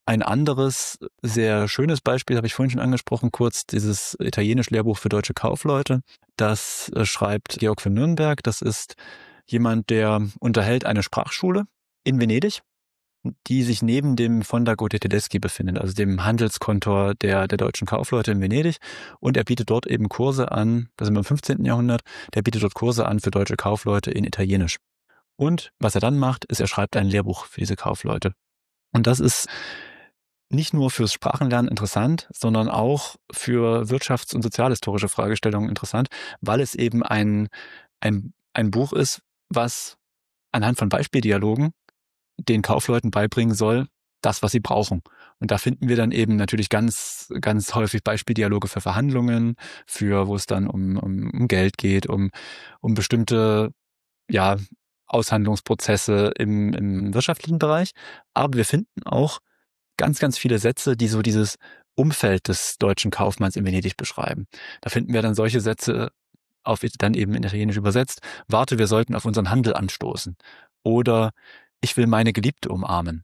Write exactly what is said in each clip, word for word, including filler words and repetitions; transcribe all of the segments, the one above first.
ein anderes, sehr schönes Beispiel habe ich vorhin schon angesprochen, kurz dieses Italienisch-Lehrbuch für deutsche Kaufleute. Das äh, schreibt Georg von Nürnberg. Das ist jemand, der unterhält eine Sprachschule in Venedig, die sich neben dem Fondaco dei Tedeschi befindet, also dem Handelskontor der, der deutschen Kaufleute in Venedig. Und er bietet dort eben Kurse an, das sind wir im fünfzehnten Jahrhundert, der bietet dort Kurse an für deutsche Kaufleute in Italienisch. Und was er dann macht, ist, er schreibt ein Lehrbuch für diese Kaufleute. Und das ist nicht nur fürs Sprachenlernen interessant, sondern auch für wirtschafts- und sozialhistorische Fragestellungen interessant, weil es eben ein, ein, ein Buch ist, was anhand von Beispieldialogen den Kaufleuten beibringen soll, das, was sie brauchen. Und da finden wir dann eben natürlich ganz, ganz häufig Beispieldialoge für Verhandlungen, für wo es dann um, um, um Geld geht, um, um bestimmte, ja, Aushandlungsprozesse im, im wirtschaftlichen Bereich. Aber wir finden auch ganz, ganz viele Sätze, die so dieses Umfeld des deutschen Kaufmanns in Venedig beschreiben. Da finden wir dann solche Sätze, auf dann eben in Italienisch übersetzt: Warte, wir sollten auf unseren Handel anstoßen. Oder ich will meine Geliebte umarmen.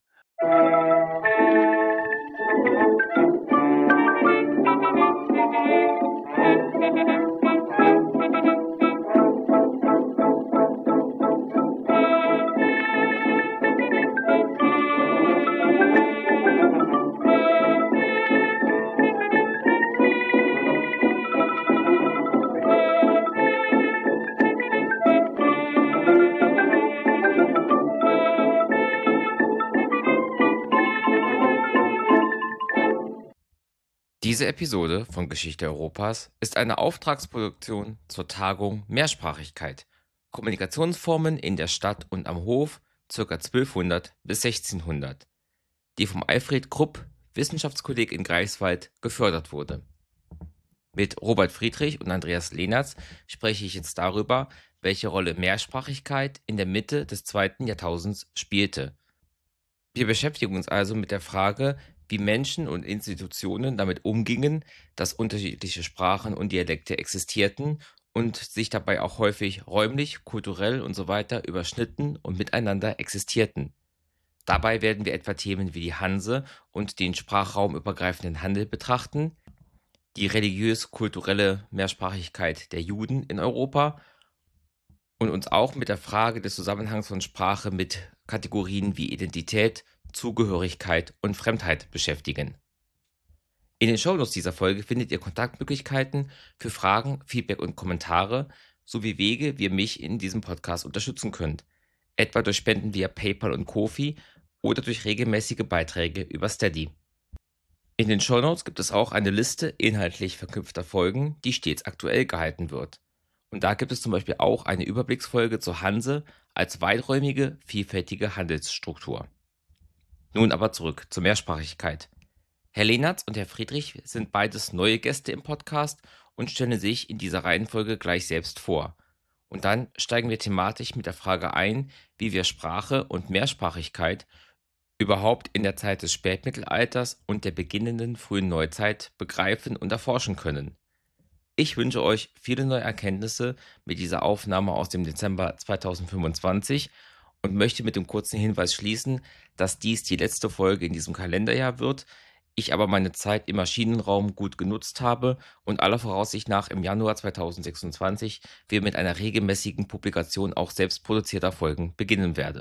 Diese Episode von Geschichte Europas ist eine Auftragsproduktion zur Tagung Mehrsprachigkeit. Kommunikationsformen in der Stadt und am Hof ca. zwölfhundert bis sechzehnhundert, die vom Alfred Krupp, Wissenschaftskolleg in Greifswald, gefördert wurde. Mit Robert Friedrich und Andreas Lehnertz spreche ich jetzt darüber, welche Rolle Mehrsprachigkeit in der Mitte des zweiten Jahrtausends spielte. Wir beschäftigen uns also mit der Frage, wie Menschen und Institutionen damit umgingen, dass unterschiedliche Sprachen und Dialekte existierten und sich dabei auch häufig räumlich, kulturell und so weiter überschnitten und miteinander existierten. Dabei werden wir etwa Themen wie die Hanse und den sprachraumübergreifenden Handel betrachten, die religiös-kulturelle Mehrsprachigkeit der Juden in Europa und uns auch mit der Frage des Zusammenhangs von Sprache mit Kategorien wie Identität, Zugehörigkeit und Fremdheit beschäftigen. In den Shownotes dieser Folge findet ihr Kontaktmöglichkeiten für Fragen, Feedback und Kommentare sowie Wege, wie ihr mich in diesem Podcast unterstützen könnt, etwa durch Spenden via PayPal und Ko-fi oder durch regelmäßige Beiträge über Steady. In den Shownotes gibt es auch eine Liste inhaltlich verknüpfter Folgen, die stets aktuell gehalten wird. Und da gibt es zum Beispiel auch eine Überblicksfolge zur Hanse als weiträumige, vielfältige Handelsstruktur. Nun aber zurück zur Mehrsprachigkeit. Herr Lehnertz und Herr Friedrich sind beides neue Gäste im Podcast und stellen sich in dieser Reihenfolge gleich selbst vor. Und dann steigen wir thematisch mit der Frage ein, wie wir Sprache und Mehrsprachigkeit überhaupt in der Zeit des Spätmittelalters und der beginnenden frühen Neuzeit begreifen und erforschen können. Ich wünsche euch viele neue Erkenntnisse mit dieser Aufnahme aus dem Dezember zweitausendfünfundzwanzig und möchte mit dem kurzen Hinweis schließen, dass dies die letzte Folge in diesem Kalenderjahr wird, ich aber meine Zeit im Maschinenraum gut genutzt habe und aller Voraussicht nach im Januar zweitausendsechsundzwanzig wir mit einer regelmäßigen Publikation auch selbst produzierter Folgen beginnen werde.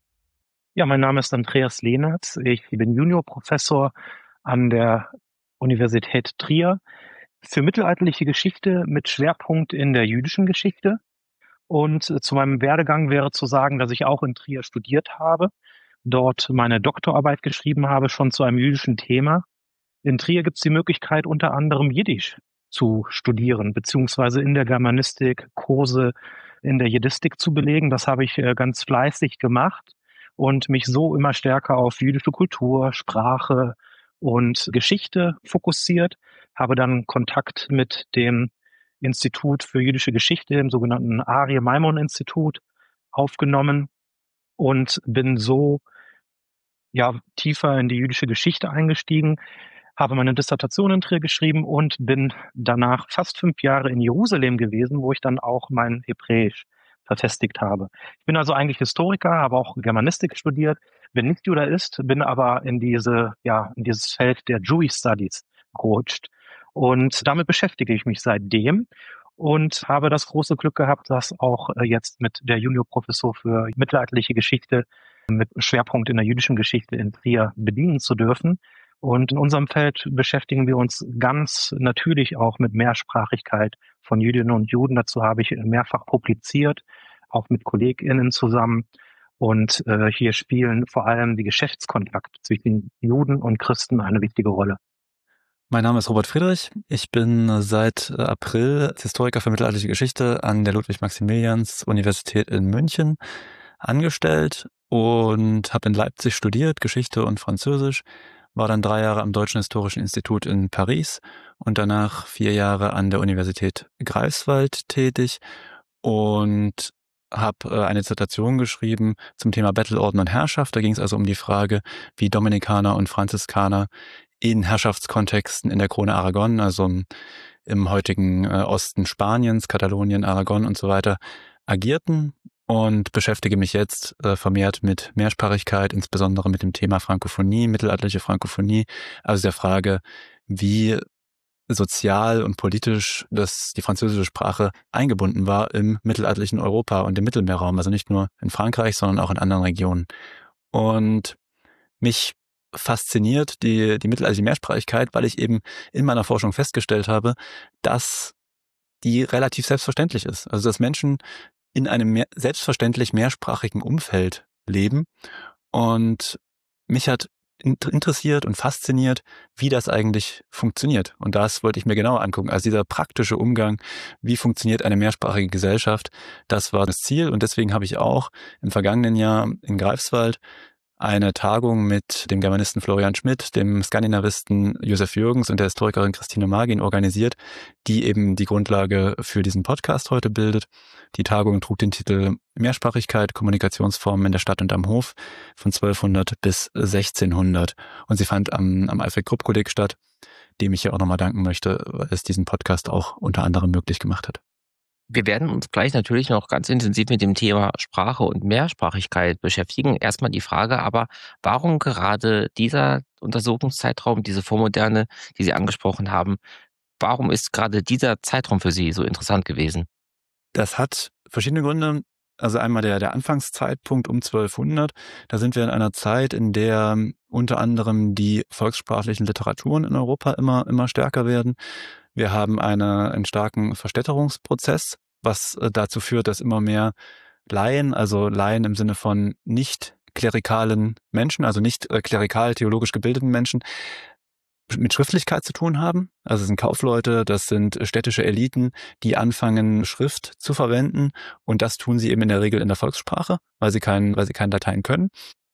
Ja, mein Name ist Andreas Lehnertz. Ich bin Juniorprofessor an der Universität Trier für mittelalterliche Geschichte mit Schwerpunkt in der jüdischen Geschichte. Und zu meinem Werdegang wäre zu sagen, dass ich auch in Trier studiert habe, dort meine Doktorarbeit geschrieben habe, schon zu einem jüdischen Thema. In Trier gibt es die Möglichkeit, unter anderem Jiddisch zu studieren, beziehungsweise in der Germanistik Kurse in der Jiddistik zu belegen. Das habe ich ganz fleißig gemacht und mich so immer stärker auf jüdische Kultur, Sprache und Geschichte fokussiert, habe dann Kontakt mit dem Institut für jüdische Geschichte, im sogenannten Aryeh Maimon Institut, aufgenommen und bin so ja tiefer in die jüdische Geschichte eingestiegen, habe meine Dissertation in Trier geschrieben und bin danach fast fünf Jahre in Jerusalem gewesen, wo ich dann auch mein Hebräisch verfestigt habe. Ich bin also eigentlich Historiker, habe auch Germanistik studiert, bin nicht Judaist, bin aber in diese, ja, in dieses Feld der Jewish Studies gerutscht. Und damit beschäftige ich mich seitdem und habe das große Glück gehabt, das auch äh, jetzt mit der Juniorprofessur für mittelalterliche Geschichte mit Schwerpunkt in der jüdischen Geschichte in Trier bedienen zu dürfen. Und in unserem Feld beschäftigen wir uns ganz natürlich auch mit Mehrsprachigkeit von Jüdinnen und Juden. Dazu habe ich mehrfach publiziert, auch mit KollegInnen zusammen. Und äh, hier spielen vor allem die Geschäftskontakte zwischen Juden und Christen eine wichtige Rolle. Mein Name ist Robert Friedrich. Ich bin seit April als Historiker für mittelalterliche Geschichte an der Ludwig-Maximilians-Universität in München angestellt und habe in Leipzig studiert, Geschichte und Französisch, war dann drei Jahre am Deutschen Historischen Institut in Paris und danach vier Jahre an der Universität Greifswald tätig und habe eine Dissertation geschrieben zum Thema Bettelorden und Herrschaft. Da ging es also um die Frage, wie Dominikaner und Franziskaner in Herrschaftskontexten in der Krone Aragon, also im, im heutigen äh, Osten Spaniens, Katalonien, Aragon und so weiter, agierten und beschäftige mich jetzt äh, vermehrt mit Mehrsprachigkeit, insbesondere mit dem Thema Frankophonie, mittelalterliche Frankophonie, also der Frage, wie sozial und politisch das, die französische Sprache eingebunden war im mittelalterlichen Europa und im Mittelmeerraum, also nicht nur in Frankreich, sondern auch in anderen Regionen. Und mich fasziniert die, die mittelalterliche Mehrsprachigkeit, weil ich eben in meiner Forschung festgestellt habe, dass die relativ selbstverständlich ist. Also dass Menschen in einem mehr, selbstverständlich mehrsprachigen Umfeld leben. Und mich hat interessiert und fasziniert, wie das eigentlich funktioniert. Und das wollte ich mir genauer angucken. Also dieser praktische Umgang, wie funktioniert eine mehrsprachige Gesellschaft, das war das Ziel. Und deswegen habe ich auch im vergangenen Jahr in Greifswald eine Tagung mit dem Germanisten Florian Schmidt, dem Skandinavisten Josef Jürgens und der Historikerin Christine Magin organisiert, die eben die Grundlage für diesen Podcast heute bildet. Die Tagung trug den Titel Mehrsprachigkeit, Kommunikationsformen in der Stadt und am Hof von zwölfhundert bis sechzehnhundert. Und sie fand am, am Alfred-Krupp-Kolleg statt, dem ich ja auch nochmal danken möchte, weil es diesen Podcast auch unter anderem möglich gemacht hat. Wir werden uns gleich natürlich noch ganz intensiv mit dem Thema Sprache und Mehrsprachigkeit beschäftigen. Erstmal die Frage aber, warum gerade dieser Untersuchungszeitraum, diese Vormoderne, die Sie angesprochen haben, warum ist gerade dieser Zeitraum für Sie so interessant gewesen? Das hat verschiedene Gründe. Also einmal der, der Anfangszeitpunkt um zwölfhundert. Da sind wir in einer Zeit, in der unter anderem die volkssprachlichen Literaturen in Europa immer, immer stärker werden. Wir haben eine, einen starken Verstädterungsprozess, was dazu führt, dass immer mehr Laien, also Laien im Sinne von nicht klerikalen Menschen, also nicht äh, klerikal theologisch gebildeten Menschen, mit Schriftlichkeit zu tun haben. Also es sind Kaufleute, das sind städtische Eliten, die anfangen, Schrift zu verwenden. Und das tun sie eben in der Regel in der Volkssprache, weil sie kein, weil sie kein Latein können.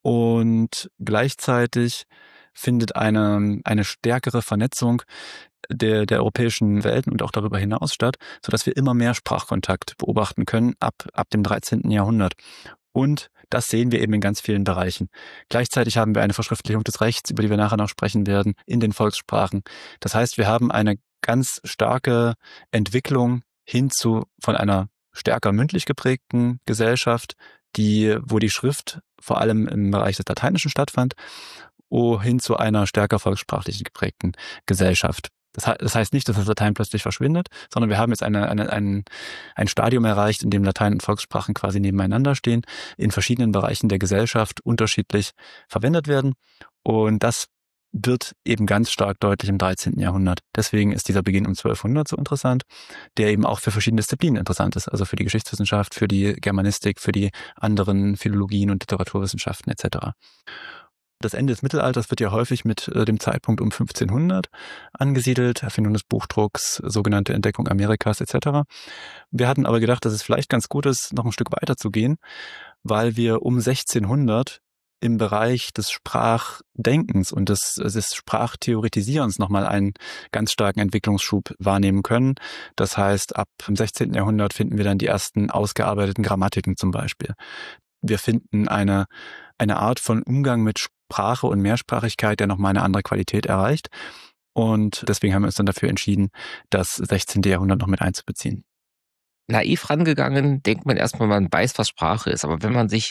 Und gleichzeitig findet eine, eine stärkere Vernetzung der, der europäischen Welten und auch darüber hinaus statt, sodass wir immer mehr Sprachkontakt beobachten können ab, ab dem dreizehnten Jahrhundert. Und das sehen wir eben in ganz vielen Bereichen. Gleichzeitig haben wir eine Verschriftlichung des Rechts, über die wir nachher noch sprechen werden, in den Volkssprachen. Das heißt, wir haben eine ganz starke Entwicklung hin zu von einer stärker mündlich geprägten Gesellschaft, die, wo die Schrift vor allem im Bereich des Lateinischen stattfand, hin zu einer stärker volkssprachlich geprägten Gesellschaft. Das, das heißt nicht, dass das Latein plötzlich verschwindet, sondern wir haben jetzt eine, eine, ein, ein Stadium erreicht, in dem Latein und Volkssprachen quasi nebeneinander stehen, in verschiedenen Bereichen der Gesellschaft unterschiedlich verwendet werden. Und das wird eben ganz stark deutlich im dreizehnten Jahrhundert. Deswegen ist dieser Beginn um zwölfhundert so interessant, der eben auch für verschiedene Disziplinen interessant ist, also für die Geschichtswissenschaft, für die Germanistik, für die anderen Philologien und Literaturwissenschaften et cetera. Das Ende des Mittelalters wird ja häufig mit äh, dem Zeitpunkt um fünfzehnhundert angesiedelt, Erfindung des Buchdrucks, sogenannte Entdeckung Amerikas et cetera. Wir hatten aber gedacht, dass es vielleicht ganz gut ist, noch ein Stück weiter zu gehen, weil wir um sechzehnhundert im Bereich des Sprachdenkens und des, des Sprachtheoretisierens nochmal einen ganz starken Entwicklungsschub wahrnehmen können. Das heißt, ab dem sechzehnten Jahrhundert finden wir dann die ersten ausgearbeiteten Grammatiken zum Beispiel. Wir finden eine, eine Art von Umgang mit Sprache und Mehrsprachigkeit, der nochmal eine andere Qualität erreicht. Und deswegen haben wir uns dann dafür entschieden, das sechzehnte Jahrhundert noch mit einzubeziehen. Naiv rangegangen, denkt man erstmal, man weiß, was Sprache ist. Aber wenn man sich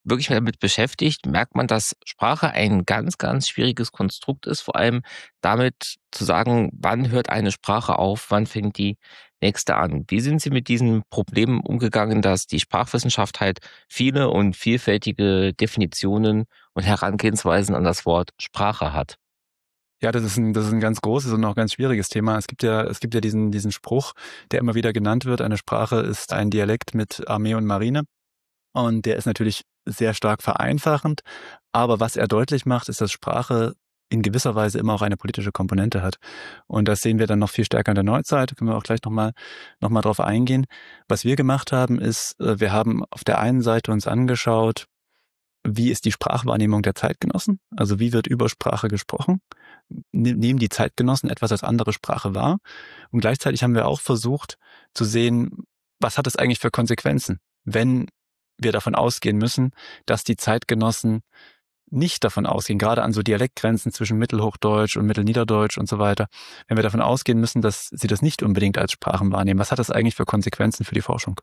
wirklich mal damit beschäftigt, merkt man, dass Sprache ein ganz, ganz schwieriges Konstrukt ist, vor allem damit zu sagen, wann hört eine Sprache auf, wann fängt die nächste an. Wie sind Sie mit diesen Problemen umgegangen, dass die Sprachwissenschaft halt viele und vielfältige Definitionen und Herangehensweisen an das Wort Sprache hat? Ja, das ist ein das ist ein ganz großes und auch ganz schwieriges Thema. Es gibt ja es gibt ja diesen diesen Spruch, der immer wieder genannt wird: „Eine Sprache ist ein Dialekt mit Armee und Marine." Und der ist natürlich sehr stark vereinfachend, aber was er deutlich macht, ist, dass Sprache in gewisser Weise immer auch eine politische Komponente hat. Und das sehen wir dann noch viel stärker in der Neuzeit, da können wir auch gleich noch mal noch mal drauf eingehen. Was wir gemacht haben, ist, äh, wir haben auf der einen Seite uns angeschaut, wie ist die Sprachwahrnehmung der Zeitgenossen? Also wie wird über Sprache gesprochen? Ne- Nehmen die Zeitgenossen etwas als andere Sprache wahr? Und gleichzeitig haben wir auch versucht zu sehen, was hat es eigentlich für Konsequenzen, wenn wir davon ausgehen müssen, dass die Zeitgenossen nicht davon ausgehen, gerade an so Dialektgrenzen zwischen Mittelhochdeutsch und Mittelniederdeutsch und so weiter, wenn wir davon ausgehen müssen, dass sie das nicht unbedingt als Sprachen wahrnehmen, was hat das eigentlich für Konsequenzen für die Forschung?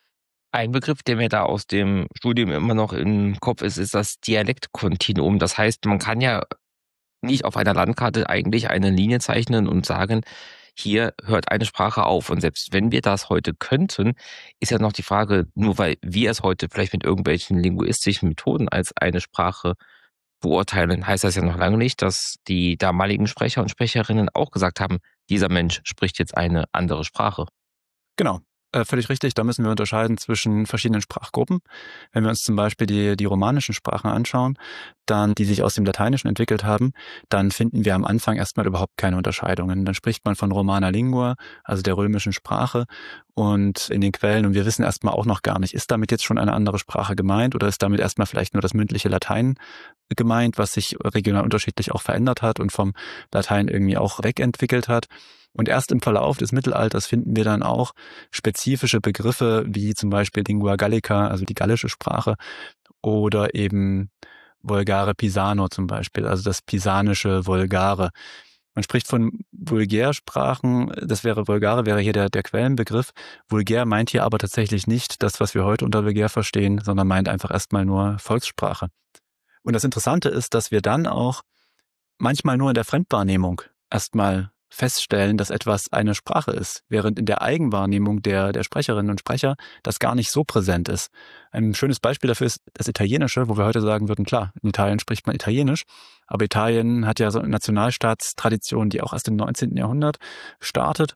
Ein Begriff, der mir da aus dem Studium immer noch im Kopf ist, ist das Dialektkontinuum. Das heißt, man kann ja nicht auf einer Landkarte eigentlich eine Linie zeichnen und sagen, hier hört eine Sprache auf. Und selbst wenn wir das heute könnten, ist ja noch die Frage, nur weil wir es heute vielleicht mit irgendwelchen linguistischen Methoden als eine Sprache beurteilen, heißt das ja noch lange nicht, dass die damaligen Sprecher und Sprecherinnen auch gesagt haben, dieser Mensch spricht jetzt eine andere Sprache. Genau, äh, völlig richtig. Da müssen wir unterscheiden zwischen verschiedenen Sprachgruppen. Wenn wir uns zum Beispiel die, die romanischen Sprachen anschauen, dann, die sich aus dem Lateinischen entwickelt haben, dann finden wir am Anfang erstmal überhaupt keine Unterscheidungen. Dann spricht man von Romana Lingua, also der römischen Sprache, und in den Quellen, und wir wissen erstmal auch noch gar nicht, ist damit jetzt schon eine andere Sprache gemeint oder ist damit erstmal vielleicht nur das mündliche Latein gemeint, was sich regional unterschiedlich auch verändert hat und vom Latein irgendwie auch wegentwickelt hat. Und erst im Verlauf des Mittelalters finden wir dann auch spezifische Begriffe wie zum Beispiel Lingua Gallica, also die gallische Sprache, oder eben Volgare Pisano zum Beispiel, also das pisanische Volgare. Man spricht von Vulgärsprachen, das wäre Vulgare, wäre hier der, der Quellenbegriff. Vulgär meint hier aber tatsächlich nicht das, was wir heute unter Vulgär verstehen, sondern meint einfach erstmal nur Volkssprache. Und das Interessante ist, dass wir dann auch manchmal nur in der Fremdwahrnehmung erstmal feststellen, dass etwas eine Sprache ist, während in der Eigenwahrnehmung der, der Sprecherinnen und Sprecher das gar nicht so präsent ist. Ein schönes Beispiel dafür ist das Italienische, wo wir heute sagen würden, klar, in Italien spricht man Italienisch, aber Italien hat ja so eine Nationalstaatstradition, die auch erst im neunzehnten Jahrhundert startet.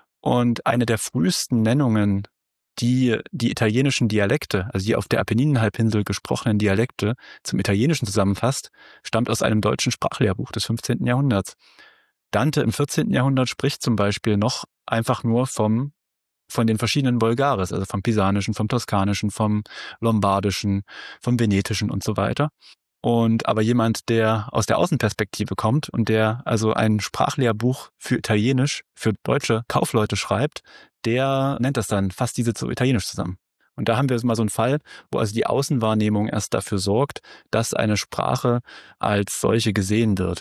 Und eine der frühesten Nennungen, die die italienischen Dialekte, also die auf der Apenninenhalbinsel gesprochenen Dialekte zum Italienischen zusammenfasst, stammt aus einem deutschen Sprachlehrbuch des fünfzehnten Jahrhunderts. Dante im vierzehnten Jahrhundert spricht zum Beispiel noch einfach nur vom, von den verschiedenen Vulgares, also vom Pisanischen, vom Toskanischen, vom Lombardischen, vom Venetischen und so weiter. Und aber jemand, der aus der Außenperspektive kommt und der also ein Sprachlehrbuch für Italienisch, für deutsche Kaufleute schreibt, der nennt das dann fast diese zu Italienisch zusammen. Und da haben wir jetzt mal so einen Fall, wo also die Außenwahrnehmung erst dafür sorgt, dass eine Sprache als solche gesehen wird.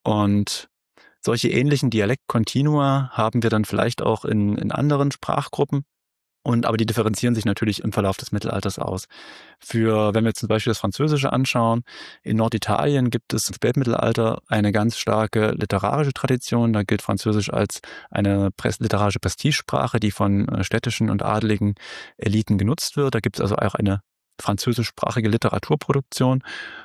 Und solche ähnlichen Dialektkontinua haben wir dann vielleicht auch in, in anderen Sprachgruppen. Und aber die differenzieren sich natürlich im Verlauf des Mittelalters aus. Für, wenn wir zum Beispiel das Französische anschauen, in Norditalien gibt es im Spätmittelalter eine ganz starke literarische Tradition. Da gilt Französisch als eine literarische Prestigesprache, die von städtischen und adligen Eliten genutzt wird. Da gibt es also auch eine französischsprachige Literaturproduktion.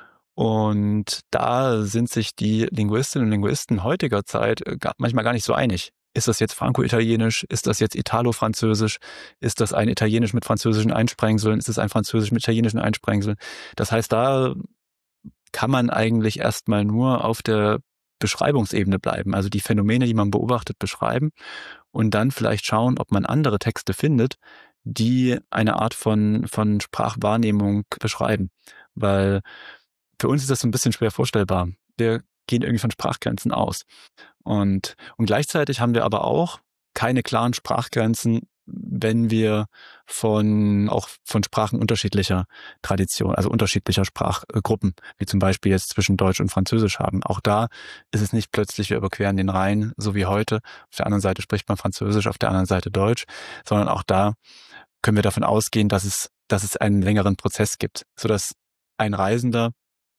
Und da sind sich die Linguistinnen und Linguisten heutiger Zeit manchmal gar nicht so einig. Ist das jetzt Franco-Italienisch? Ist das jetzt Italo-Französisch? Ist das ein Italienisch mit französischen Einsprengseln? Ist es ein Französisch mit italienischen Einsprengseln? Das heißt, da kann man eigentlich erstmal nur auf der Beschreibungsebene bleiben, also die Phänomene, die man beobachtet, beschreiben und dann vielleicht schauen, ob man andere Texte findet, die eine Art von, von Sprachwahrnehmung beschreiben. Weil für uns ist das so ein bisschen schwer vorstellbar. Wir gehen irgendwie von Sprachgrenzen aus. Und, und gleichzeitig haben wir aber auch keine klaren Sprachgrenzen, wenn wir von auch von Sprachen unterschiedlicher Tradition, also unterschiedlicher Sprachgruppen, wie zum Beispiel jetzt zwischen Deutsch und Französisch haben. Auch da ist es nicht plötzlich, wir überqueren den Rhein, so wie heute. Auf der anderen Seite spricht man Französisch, auf der anderen Seite Deutsch, sondern auch da können wir davon ausgehen, dass es, dass es einen längeren Prozess gibt, sodass ein Reisender,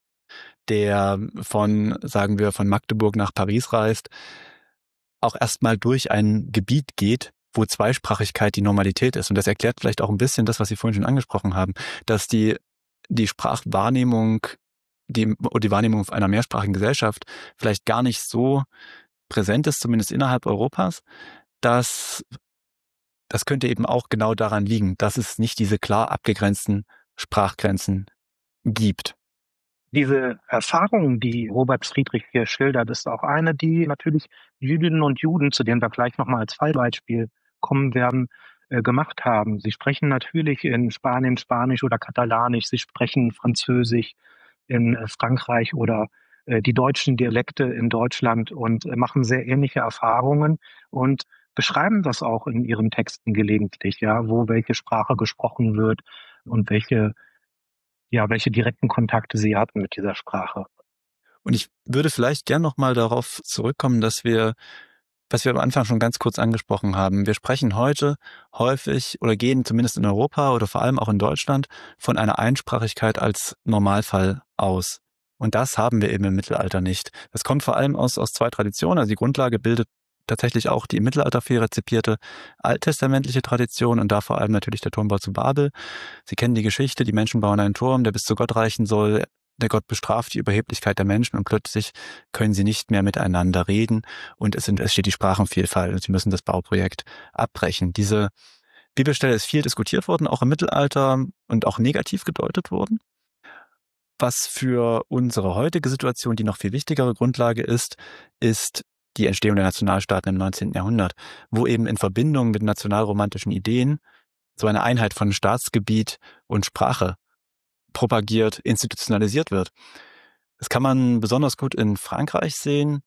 der von, sagen wir, von Magdeburg nach Paris reist, auch erstmal durch ein Gebiet geht, wo Zweisprachigkeit die Normalität ist. Und das erklärt vielleicht auch ein bisschen das, was Sie vorhin schon angesprochen haben, dass die, die Sprachwahrnehmung, die, die Wahrnehmung einer mehrsprachigen Gesellschaft vielleicht gar nicht so präsent ist, zumindest innerhalb Europas, dass das könnte eben auch genau daran liegen, dass es nicht diese klar abgegrenzten Sprachgrenzen gibt. Diese Erfahrung, die Robert Friedrich hier schildert, ist auch eine, die natürlich Jüdinnen und Juden, zu denen wir gleich nochmal als Fallbeispiel kommen werden, äh, gemacht haben. Sie sprechen natürlich in Spanien Spanisch oder Katalanisch, sie sprechen Französisch in äh, Frankreich oder äh, die deutschen Dialekte in Deutschland und äh, machen sehr ähnliche Erfahrungen und beschreiben das auch in ihren Texten gelegentlich, ja, wo welche Sprache gesprochen wird und welche ja, welche direkten Kontakte Sie hatten mit dieser Sprache. Und ich würde vielleicht gern nochmal darauf zurückkommen, dass wir, was wir am Anfang schon ganz kurz angesprochen haben, wir sprechen heute häufig oder gehen zumindest in Europa oder vor allem auch in Deutschland von einer Einsprachigkeit als Normalfall aus. Und das haben wir eben im Mittelalter nicht. Das kommt vor allem aus, aus zwei Traditionen. Also die Grundlage bildet tatsächlich auch die im Mittelalter viel rezipierte alttestamentliche Tradition und da vor allem natürlich der Turmbau zu Babel. Sie kennen die Geschichte, die Menschen bauen einen Turm, der bis zu Gott reichen soll. Der Gott bestraft die Überheblichkeit der Menschen und plötzlich können sie nicht mehr miteinander reden und es entsteht die Sprachenvielfalt und sie müssen das Bauprojekt abbrechen. Diese Bibelstelle ist viel diskutiert worden, auch im Mittelalter und auch negativ gedeutet worden. Was für unsere heutige Situation die noch viel wichtigere Grundlage ist, ist die Entstehung der Nationalstaaten im neunzehnten Jahrhundert, wo eben in Verbindung mit nationalromantischen Ideen so eine Einheit von Staatsgebiet und Sprache propagiert, institutionalisiert wird. Das kann man besonders gut in Frankreich sehen,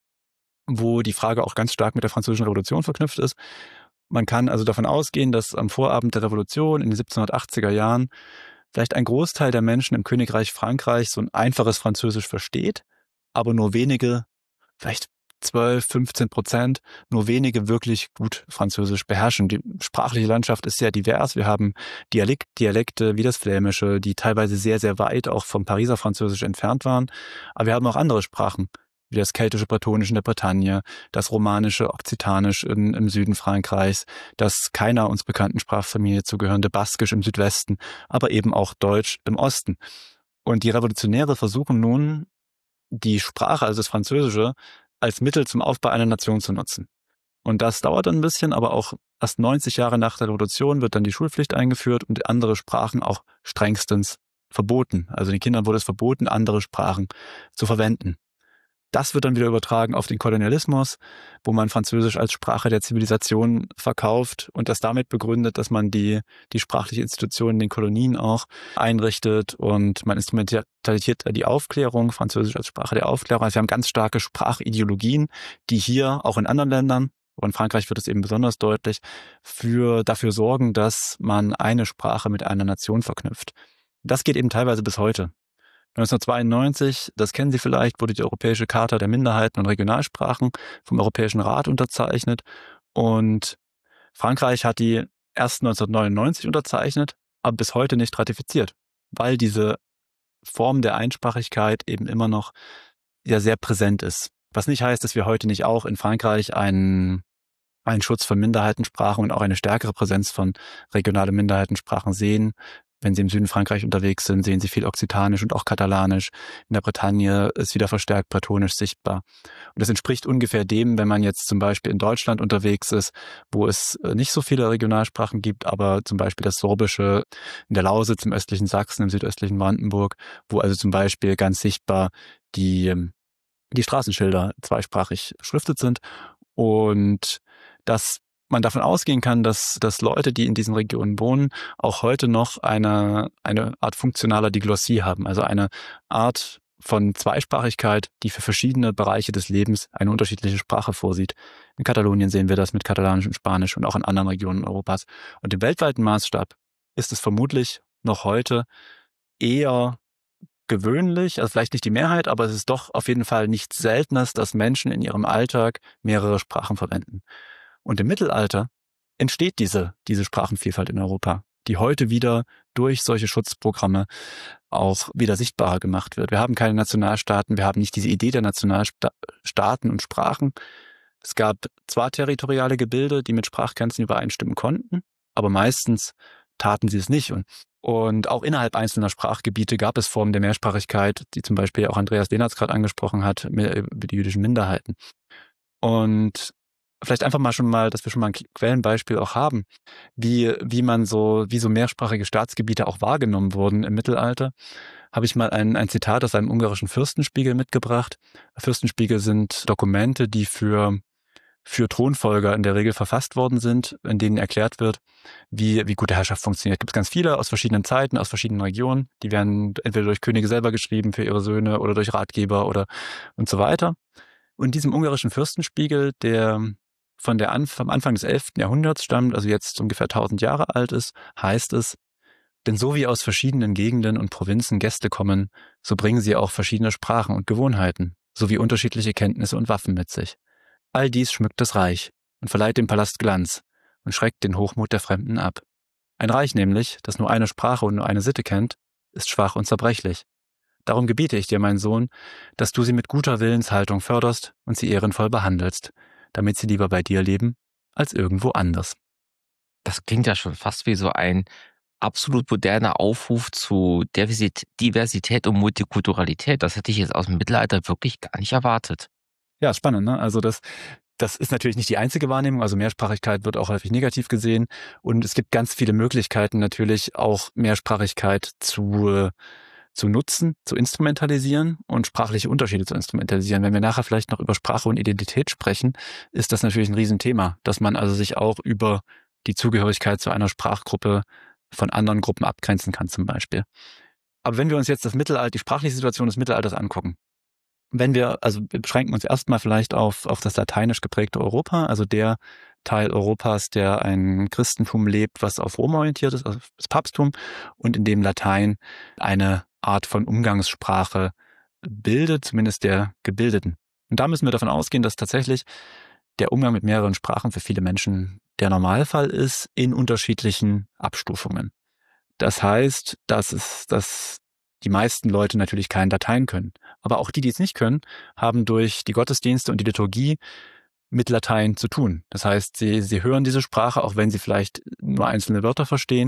wo die Frage auch ganz stark mit der Französischen Revolution verknüpft ist. Man kann also davon ausgehen, dass am Vorabend der Revolution in den siebzehnhundertachtziger Jahren vielleicht ein Großteil der Menschen im Königreich Frankreich so ein einfaches Französisch versteht, aber nur wenige, vielleicht zwölf, fünfzehn Prozent, nur wenige wirklich gut Französisch beherrschen. Die sprachliche Landschaft ist sehr divers. Wir haben Dialekt, Dialekte wie das Flämische, die teilweise sehr, sehr weit auch vom Pariser Französisch entfernt waren. Aber wir haben auch andere Sprachen, wie das keltische Bretonisch in der Bretagne, das romanische Okzitanisch in, im Süden Frankreichs, das keiner uns bekannten Sprachfamilie zugehörende Baskisch im Südwesten, aber eben auch Deutsch im Osten. Und die Revolutionäre versuchen nun, die Sprache, also das Französische, als Mittel zum Aufbau einer Nation zu nutzen. Und das dauert ein bisschen, aber auch erst neunzig Jahre nach der Revolution wird dann die Schulpflicht eingeführt und andere Sprachen auch strengstens verboten. Also den Kindern wurde es verboten, andere Sprachen zu verwenden. Das wird dann wieder übertragen auf den Kolonialismus, wo man Französisch als Sprache der Zivilisation verkauft und das damit begründet, dass man die, die sprachliche Institution in den Kolonien auch einrichtet und man instrumentalisiert die Aufklärung, Französisch als Sprache der Aufklärung. Also wir haben ganz starke Sprachideologien, die hier auch in anderen Ländern, und in Frankreich wird es eben besonders deutlich, für, dafür sorgen, dass man eine Sprache mit einer Nation verknüpft. Das geht eben teilweise bis heute. neunzehnhundertzweiundneunzig, das kennen Sie vielleicht, wurde die Europäische Charta der Minderheiten und Regionalsprachen vom Europäischen Rat unterzeichnet und Frankreich hat die erst neunzehnhundertneunundneunzig unterzeichnet, aber bis heute nicht ratifiziert, weil diese Form der Einsprachigkeit eben immer noch ja sehr präsent ist. Was nicht heißt, dass wir heute nicht auch in Frankreich einen, einen Schutz von Minderheitensprachen und auch eine stärkere Präsenz von regionalen Minderheitensprachen sehen. Wenn Sie im Süden Frankreich unterwegs sind, sehen Sie viel Okzitanisch und auch Katalanisch. In der Bretagne ist wieder verstärkt Bretonisch sichtbar. Und das entspricht ungefähr dem, wenn man jetzt zum Beispiel in Deutschland unterwegs ist, wo es nicht so viele Regionalsprachen gibt, aber zum Beispiel das Sorbische in der Lausitz, im östlichen Sachsen, im südöstlichen Brandenburg, wo also zum Beispiel ganz sichtbar die, die Straßenschilder zweisprachig beschriftet sind. Und das man davon ausgehen kann, dass, dass Leute, die in diesen Regionen wohnen, auch heute noch eine, eine Art funktionaler Diglossie haben, also eine Art von Zweisprachigkeit, die für verschiedene Bereiche des Lebens eine unterschiedliche Sprache vorsieht. In Katalonien sehen wir das mit Katalanisch und Spanisch und auch in anderen Regionen Europas. Und im weltweiten Maßstab ist es vermutlich noch heute eher gewöhnlich, also vielleicht nicht die Mehrheit, aber es ist doch auf jeden Fall nichts Seltenes, dass Menschen in ihrem Alltag mehrere Sprachen verwenden. Und im Mittelalter entsteht diese, diese Sprachenvielfalt in Europa, die heute wieder durch solche Schutzprogramme auch wieder sichtbarer gemacht wird. Wir haben keine Nationalstaaten, wir haben nicht diese Idee der Nationalstaaten und Sprachen. Es gab zwar territoriale Gebilde, die mit Sprachgrenzen übereinstimmen konnten, aber meistens taten sie es nicht. Und, und auch innerhalb einzelner Sprachgebiete gab es Formen der Mehrsprachigkeit, die zum Beispiel auch Andreas Lehnertz gerade angesprochen hat, über die jüdischen Minderheiten. Und vielleicht einfach mal schon mal, dass wir schon mal ein Quellenbeispiel auch haben, wie, wie man so, wie so mehrsprachige Staatsgebiete auch wahrgenommen wurden im Mittelalter, habe ich mal ein, ein Zitat aus einem ungarischen Fürstenspiegel mitgebracht. Fürstenspiegel sind Dokumente, die für, für Thronfolger in der Regel verfasst worden sind, in denen erklärt wird, wie, wie gute Herrschaft funktioniert. Es gibt ganz viele aus verschiedenen Zeiten, aus verschiedenen Regionen. Die werden entweder durch Könige selber geschrieben für ihre Söhne oder durch Ratgeber oder und so weiter. Und in diesem ungarischen Fürstenspiegel, der von der Anf- vom Anfang des elften Jahrhunderts stammt, also jetzt ungefähr tausend Jahre alt ist, heißt es: Denn so wie aus verschiedenen Gegenden und Provinzen Gäste kommen, so bringen sie auch verschiedene Sprachen und Gewohnheiten, sowie unterschiedliche Kenntnisse und Waffen mit sich. All dies schmückt das Reich und verleiht dem Palast Glanz und schreckt den Hochmut der Fremden ab. Ein Reich nämlich, das nur eine Sprache und nur eine Sitte kennt, ist schwach und zerbrechlich. Darum gebiete ich dir, mein Sohn, dass du sie mit guter Willenshaltung förderst und sie ehrenvoll behandelst, damit sie lieber bei dir leben als irgendwo anders. Das klingt ja schon fast wie so ein absolut moderner Aufruf zu Diversit- Diversität und Multikulturalität. Das hätte ich jetzt aus dem Mittelalter wirklich gar nicht erwartet. Ja, spannend, ne? Also das, das ist natürlich nicht die einzige Wahrnehmung. Also Mehrsprachigkeit wird auch häufig negativ gesehen. Und es gibt ganz viele Möglichkeiten, natürlich auch Mehrsprachigkeit zu, äh, zu nutzen, zu instrumentalisieren und sprachliche Unterschiede zu instrumentalisieren. Wenn wir nachher vielleicht noch über Sprache und Identität sprechen, ist das natürlich ein Riesenthema, dass man also sich auch über die Zugehörigkeit zu einer Sprachgruppe von anderen Gruppen abgrenzen kann zum Beispiel. Aber wenn wir uns jetzt das Mittelalter, die sprachliche Situation des Mittelalters angucken, wenn wir, also wir beschränken uns erstmal vielleicht auf, auf das lateinisch geprägte Europa, also der Teil Europas, der ein Christentum lebt, was auf Rom orientiert ist, also das Papsttum, und in dem Latein eine Art von Umgangssprache bildet, zumindest der Gebildeten. Und da müssen wir davon ausgehen, dass tatsächlich der Umgang mit mehreren Sprachen für viele Menschen der Normalfall ist, in unterschiedlichen Abstufungen. Das heißt, dass es, dass die meisten Leute natürlich kein Latein können. Aber auch die, die es nicht können, haben durch die Gottesdienste und die Liturgie mit Latein zu tun. Das heißt, sie, sie hören diese Sprache, auch wenn sie vielleicht nur einzelne Wörter verstehen.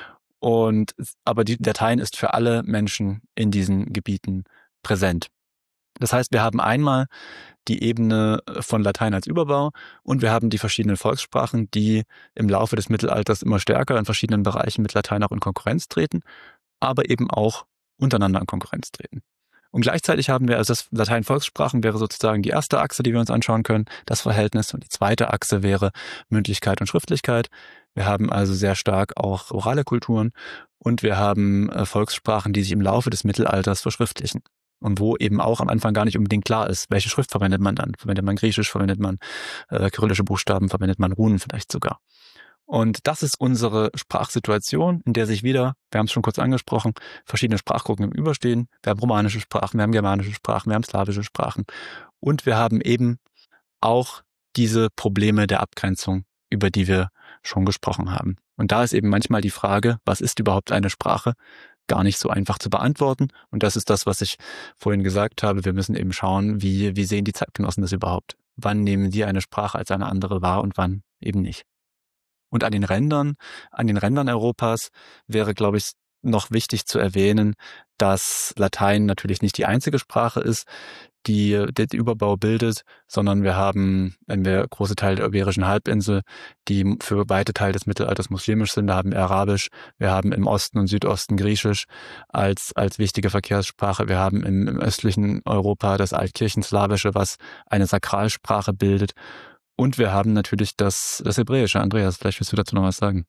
Und, aber die Latein ist für alle Menschen in diesen Gebieten präsent. Das heißt, wir haben einmal die Ebene von Latein als Überbau und wir haben die verschiedenen Volkssprachen, die im Laufe des Mittelalters immer stärker in verschiedenen Bereichen mit Latein auch in Konkurrenz treten, aber eben auch untereinander in Konkurrenz treten. Und gleichzeitig haben wir, also das Latein-Volkssprachen wäre sozusagen die erste Achse, die wir uns anschauen können, das Verhältnis. Und die zweite Achse wäre Mündlichkeit und Schriftlichkeit. Wir haben also sehr stark auch orale Kulturen und wir haben äh, Volkssprachen, die sich im Laufe des Mittelalters verschriftlichen. Und wo eben auch am Anfang gar nicht unbedingt klar ist, welche Schrift verwendet man dann. Verwendet man Griechisch, verwendet man äh, kyrillische Buchstaben, verwendet man Runen vielleicht sogar. Und das ist unsere Sprachsituation, in der sich wieder, wir haben es schon kurz angesprochen, verschiedene Sprachgruppen gegenüberstehen. Wir haben romanische Sprachen, wir haben germanische Sprachen, wir haben slawische Sprachen. Und wir haben eben auch diese Probleme der Abgrenzung, über die wir schon gesprochen haben. Und da ist eben manchmal die Frage, was ist überhaupt eine Sprache, gar nicht so einfach zu beantworten. Und das ist das, was ich vorhin gesagt habe. Wir müssen eben schauen, wie, wie sehen die Zeitgenossen das überhaupt? Wann nehmen die eine Sprache als eine andere wahr und wann eben nicht? Und an den Rändern, an den Rändern Europas wäre, glaube ich, noch wichtig zu erwähnen, dass Latein natürlich nicht die einzige Sprache ist, die den Überbau bildet, sondern wir haben, wenn wir große Teile der Iberischen Halbinsel, die für weite Teile des Mittelalters muslimisch sind, da haben wir Arabisch, wir haben im Osten und Südosten Griechisch als, als wichtige Verkehrssprache, wir haben im, im östlichen Europa das Altkirchenslawische, was eine Sakralsprache bildet. Und wir haben natürlich das, das Hebräische. Andreas, vielleicht willst du dazu noch was sagen.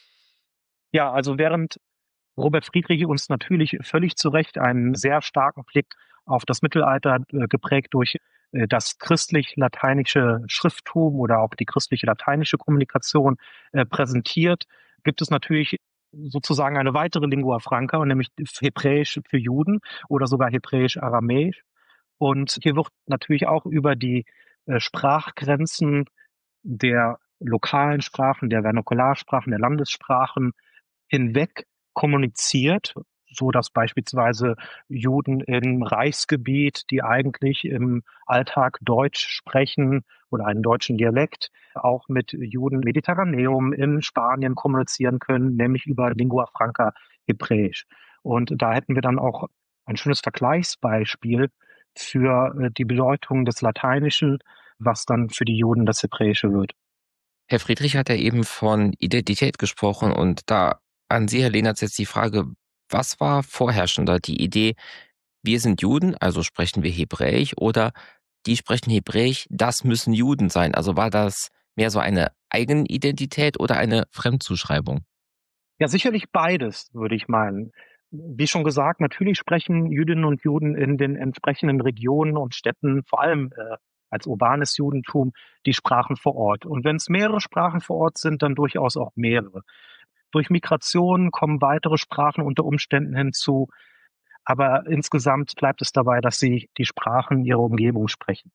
Ja, also während Robert Friedrich uns natürlich völlig zu Recht einen sehr starken Blick auf das Mittelalter äh, geprägt durch äh, das christlich-lateinische Schrifttum oder auch die christliche-lateinische Kommunikation äh, präsentiert, gibt es natürlich sozusagen eine weitere Lingua franca, und nämlich Hebräisch für Juden oder sogar Hebräisch-Aramäisch. Und hier wird natürlich auch über die äh, Sprachgrenzen der lokalen Sprachen, der Vernakularsprachen, der Landessprachen hinweg kommuniziert, so dass beispielsweise Juden im Reichsgebiet, die eigentlich im Alltag Deutsch sprechen oder einen deutschen Dialekt, auch mit Juden Mediterraneum in Spanien kommunizieren können, nämlich über Lingua Franca Hebräisch. Und da hätten wir dann auch ein schönes Vergleichsbeispiel für äh, die Bedeutung des Lateinischen, was dann für die Juden das Hebräische wird. Herr Friedrich hat ja eben von Identität gesprochen und da an Sie, Herr Lehnertz, jetzt die Frage, was war vorherrschender? Die Idee, wir sind Juden, also sprechen wir Hebräisch, oder die sprechen Hebräisch, das müssen Juden sein? Also war das mehr so eine Eigenidentität oder eine Fremdzuschreibung? Ja, sicherlich beides, würde ich meinen. Wie schon gesagt, natürlich sprechen Jüdinnen und Juden in den entsprechenden Regionen und Städten, vor allem äh, als urbanes Judentum, die Sprachen vor Ort. Und wenn es mehrere Sprachen vor Ort sind, dann durchaus auch mehrere. Durch Migration kommen weitere Sprachen unter Umständen hinzu, aber insgesamt bleibt es dabei, dass sie die Sprachen ihrer Umgebung sprechen.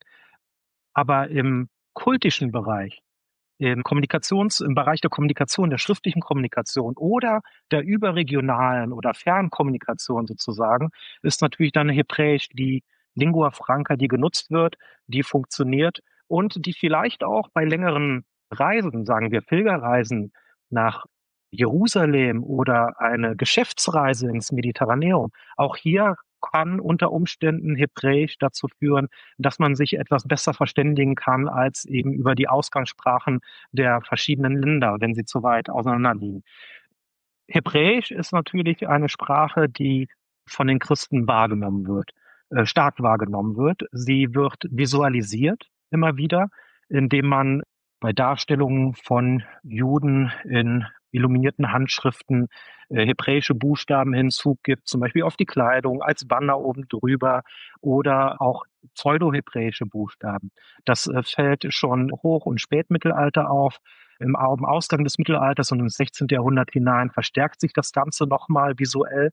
Aber im kultischen Bereich, im Kommunikations, im Bereich der Kommunikation, der schriftlichen Kommunikation oder der überregionalen oder Fernkommunikation sozusagen, ist natürlich dann Hebräisch die Lingua Franca, die genutzt wird, die funktioniert und die vielleicht auch bei längeren Reisen, sagen wir Pilgerreisen nach Jerusalem oder eine Geschäftsreise ins Mediterraneum, auch hier kann unter Umständen Hebräisch dazu führen, dass man sich etwas besser verständigen kann als eben über die Ausgangssprachen der verschiedenen Länder, wenn sie zu weit auseinander liegen. Hebräisch ist natürlich eine Sprache, die von den Christen wahrgenommen wird, äh, stark wahrgenommen wird. Sie wird visualisiert immer wieder, indem man bei Darstellungen von Juden in illuminierten Handschriften äh, hebräische Buchstaben hinzugibt, zum Beispiel auf die Kleidung, als Banner oben drüber oder auch pseudohebräische Buchstaben. Das äh, fällt schon Hoch- und Spätmittelalter auf. Im Ausgang des Mittelalters und ins sechzehnten. Jahrhundert hinein verstärkt sich das Ganze nochmal visuell.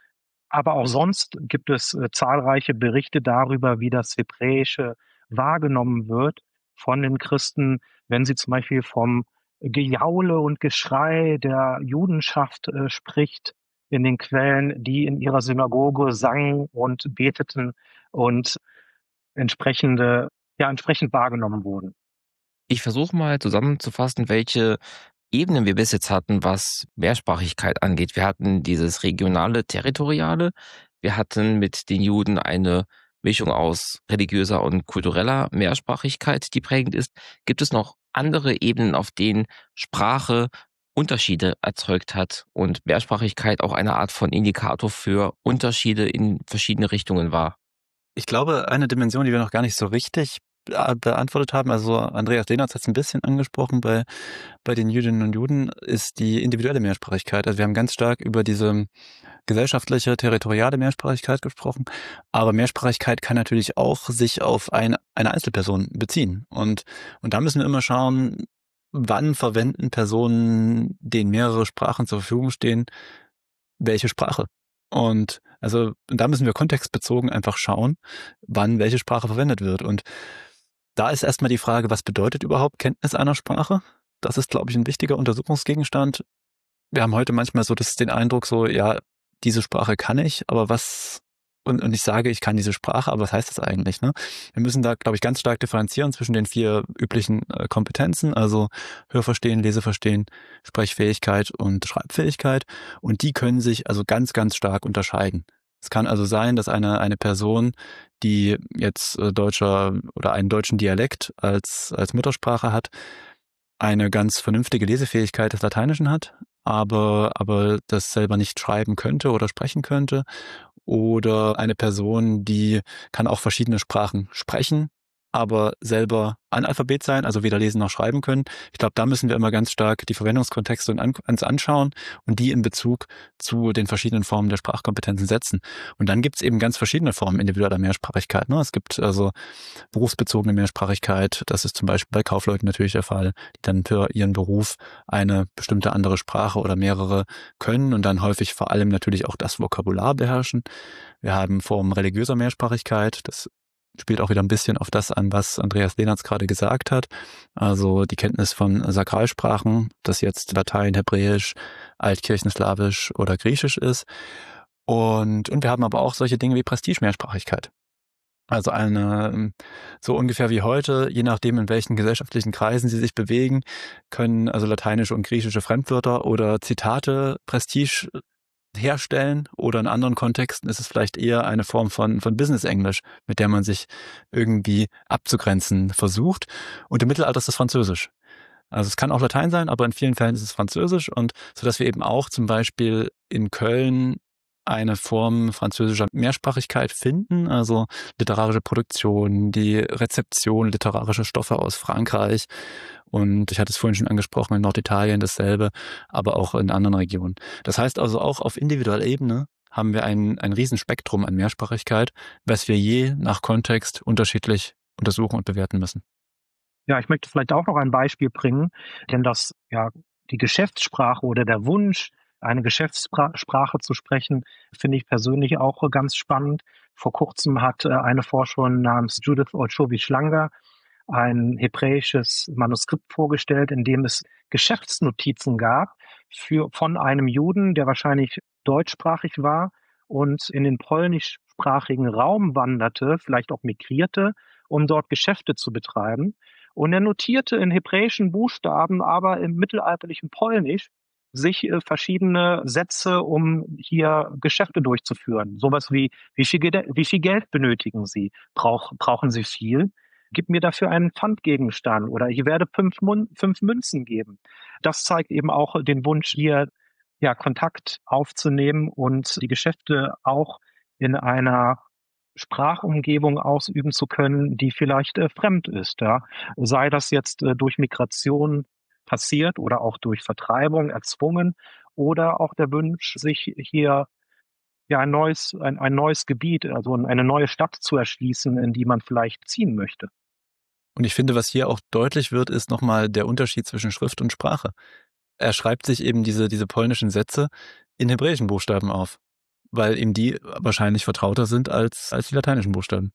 Aber auch sonst gibt es äh, zahlreiche Berichte darüber, wie das Hebräische wahrgenommen wird von den Christen, wenn sie zum Beispiel vom Gejaule und Geschrei der Judenschaft äh, spricht in den Quellen, die in ihrer Synagoge sangen und beteten und entsprechende, ja, entsprechend wahrgenommen wurden. Ich versuche mal zusammenzufassen, welche Ebenen wir bis jetzt hatten, was Mehrsprachigkeit angeht. Wir hatten dieses regionale, territoriale. Wir hatten mit den Juden eine Mischung aus religiöser und kultureller Mehrsprachigkeit, die prägend ist. Gibt es noch andere Ebenen, auf denen Sprache Unterschiede erzeugt hat und Mehrsprachigkeit auch eine Art von Indikator für Unterschiede in verschiedene Richtungen war? Ich glaube, eine Dimension, die wir noch gar nicht so richtig be beantwortet haben, also Andreas Lehnertz hat es ein bisschen angesprochen bei bei den Jüdinnen und Juden, ist die individuelle Mehrsprachigkeit. Also wir haben ganz stark über diese gesellschaftliche, territoriale Mehrsprachigkeit gesprochen, aber Mehrsprachigkeit kann natürlich auch sich auf ein, eine Einzelperson beziehen. Und, und da müssen wir immer schauen, wann verwenden Personen, denen mehrere Sprachen zur Verfügung stehen, welche Sprache. Und also da müssen wir kontextbezogen einfach schauen, wann welche Sprache verwendet wird. Und da ist erstmal die Frage, was bedeutet überhaupt Kenntnis einer Sprache? Das ist, glaube ich, ein wichtiger Untersuchungsgegenstand. Wir haben heute manchmal so das, den Eindruck, so, ja, diese Sprache kann ich, aber was, und, und ich sage, ich kann diese Sprache, aber was heißt das eigentlich? Ne? Wir müssen da, glaube ich, ganz stark differenzieren zwischen den vier üblichen äh, Kompetenzen, also Hörverstehen, Leseverstehen, Sprechfähigkeit und Schreibfähigkeit. Und die können sich also ganz, ganz stark unterscheiden. Es kann also sein, dass eine, eine Person, die jetzt äh, deutscher oder einen deutschen Dialekt als, als Muttersprache hat, eine ganz vernünftige Lesefähigkeit des Lateinischen hat, aber, aber das selber nicht schreiben könnte oder sprechen könnte. Oder eine Person, die kann auch verschiedene Sprachen sprechen, aber selber Analphabet sein, also weder lesen noch schreiben können. Ich glaube, da müssen wir immer ganz stark die Verwendungskontexte uns anschauen und die in Bezug zu den verschiedenen Formen der Sprachkompetenzen setzen. Und dann gibt es eben ganz verschiedene Formen individueller Mehrsprachigkeit. Ne? Es gibt also berufsbezogene Mehrsprachigkeit. Das ist zum Beispiel bei Kaufleuten natürlich der Fall, die dann für ihren Beruf eine bestimmte andere Sprache oder mehrere können und dann häufig vor allem natürlich auch das Vokabular beherrschen. Wir haben Formen religiöser Mehrsprachigkeit. Das spielt auch wieder ein bisschen auf das an, was Andreas Lehnertz gerade gesagt hat. Also die Kenntnis von Sakralsprachen, das jetzt Latein, Hebräisch, Altkirchenslawisch oder Griechisch ist. Und, und wir haben aber auch solche Dinge wie Prestige-Mehrsprachigkeit. Also eine, so ungefähr wie heute, je nachdem, in welchen gesellschaftlichen Kreisen sie sich bewegen, können also lateinische und griechische Fremdwörter oder Zitate Prestige herstellen, oder in anderen Kontexten ist es vielleicht eher eine Form von, von Business-Englisch, mit der man sich irgendwie abzugrenzen versucht. Und im Mittelalter ist das Französisch. Also es kann auch Latein sein, aber in vielen Fällen ist es Französisch, und so dass wir eben auch zum Beispiel in Köln eine Form französischer Mehrsprachigkeit finden, also literarische Produktion, die Rezeption literarischer Stoffe aus Frankreich, und ich hatte es vorhin schon angesprochen, in Norditalien dasselbe, aber auch in anderen Regionen. Das heißt also, auch auf individueller Ebene haben wir ein, ein Riesenspektrum an Mehrsprachigkeit, was wir je nach Kontext unterschiedlich untersuchen und bewerten müssen. Ja, ich möchte vielleicht auch noch ein Beispiel bringen, denn das, ja, die Geschäftssprache oder der Wunsch, eine Geschäftssprache zu sprechen, finde ich persönlich auch ganz spannend. Vor kurzem hat äh, eine Forscherin namens Judith Olszowi-Schlanger ein hebräisches Manuskript vorgestellt, in dem es Geschäftsnotizen gab für, von einem Juden, der wahrscheinlich deutschsprachig war und in den polnischsprachigen Raum wanderte, vielleicht auch migrierte, um dort Geschäfte zu betreiben. Und er notierte in hebräischen Buchstaben, aber im mittelalterlichen Polnisch, sich äh, verschiedene Sätze, um hier Geschäfte durchzuführen. Sowas wie, wie viel, Geld, wie viel Geld benötigen Sie? Brauch, brauchen Sie viel? Gib mir dafür einen Pfandgegenstand, oder ich werde fünf, Mun fünf Münzen geben. Das zeigt eben auch den Wunsch, hier ja, Kontakt aufzunehmen und die Geschäfte auch in einer Sprachumgebung ausüben zu können, die vielleicht äh, fremd ist. Ja? Sei das jetzt äh, durch Migration passiert oder auch durch Vertreibung erzwungen, oder auch der Wunsch, sich hier ja ein neues, ein, ein neues Gebiet, also eine neue Stadt zu erschließen, in die man vielleicht ziehen möchte. Und ich finde, was hier auch deutlich wird, ist nochmal der Unterschied zwischen Schrift und Sprache. Er schreibt sich eben diese, diese polnischen Sätze in hebräischen Buchstaben auf, weil ihm die wahrscheinlich vertrauter sind als, als die lateinischen Buchstaben.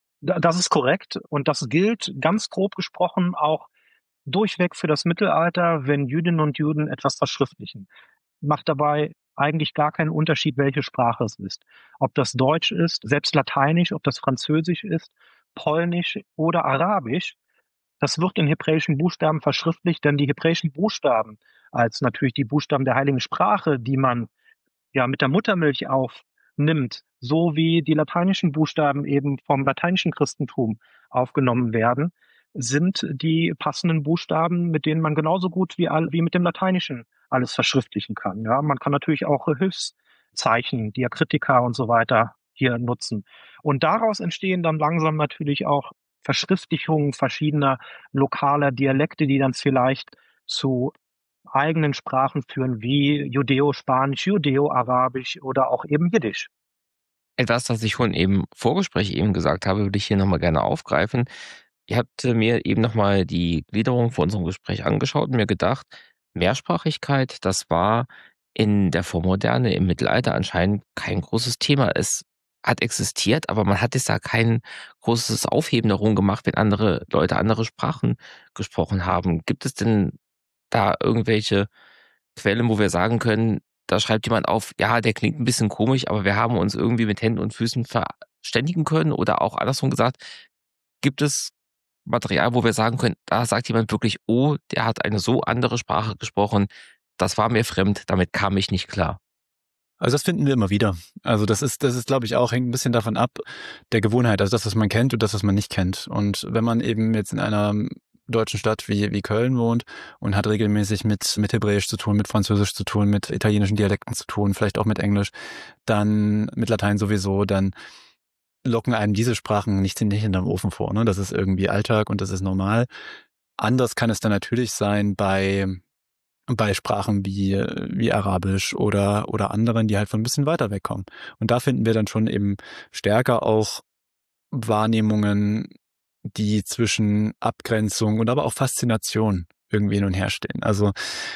Das ist korrekt, und das gilt ganz grob gesprochen auch durchweg für das Mittelalter, wenn Jüdinnen und Juden etwas verschriftlichen. Macht dabei eigentlich gar keinen Unterschied, welche Sprache es ist. Ob das Deutsch ist, selbst Lateinisch, ob das Französisch ist, Polnisch oder Arabisch. Das wird in hebräischen Buchstaben verschriftlicht, denn die hebräischen Buchstaben, als natürlich die Buchstaben der Heiligen Sprache, die man ja mit der Muttermilch aufnimmt, so wie die lateinischen Buchstaben eben vom lateinischen Christentum aufgenommen werden, sind die passenden Buchstaben, mit denen man genauso gut wie, all, wie mit dem Lateinischen alles verschriftlichen kann. Ja, man kann natürlich auch Hilfszeichen, Diakritika und so weiter hier nutzen. Und daraus entstehen dann langsam natürlich auch Verschriftlichungen verschiedener lokaler Dialekte, die dann vielleicht zu eigenen Sprachen führen, wie Judäo-Spanisch, Judäo-Arabisch oder auch eben Jiddisch. Etwas, was ich schon im Vorgespräch eben gesagt habe, würde ich hier nochmal gerne aufgreifen. Ihr habt äh, mir eben nochmal die Gliederung vor unserem Gespräch angeschaut und mir gedacht, Mehrsprachigkeit, das war in der Vormoderne, im Mittelalter anscheinend kein großes Thema. Es hat existiert, aber man hat jetzt da kein großes Aufheben darum gemacht, wenn andere Leute andere Sprachen gesprochen haben. Gibt es denn da irgendwelche Quellen, wo wir sagen können, da schreibt jemand auf, ja, der klingt ein bisschen komisch, aber wir haben uns irgendwie mit Händen und Füßen verständigen können? Oder auch andersrum gesagt, gibt es Material, wo wir sagen können, da sagt jemand wirklich, oh, der hat eine so andere Sprache gesprochen, das war mir fremd, damit kam ich nicht klar. Also das finden wir immer wieder. Also das ist, das ist, glaube ich, auch, hängt ein bisschen davon ab, der Gewohnheit, also das, was man kennt und das, was man nicht kennt. Und wenn man eben jetzt in einer deutschen Stadt wie, wie Köln wohnt und hat regelmäßig mit, mit Hebräisch zu tun, mit Französisch zu tun, mit italienischen Dialekten zu tun, vielleicht auch mit Englisch, dann mit Latein sowieso, dann locken einem diese Sprachen nicht hinterm Ofen vor. Ne? Das ist irgendwie Alltag und das ist normal. Anders kann es dann natürlich sein bei bei Sprachen wie, wie Arabisch oder, oder anderen, die halt von ein bisschen weiter wegkommen. Und da finden wir dann schon eben stärker auch Wahrnehmungen, die zwischen Abgrenzung und aber auch Faszination irgendwie hin und her stehen. Also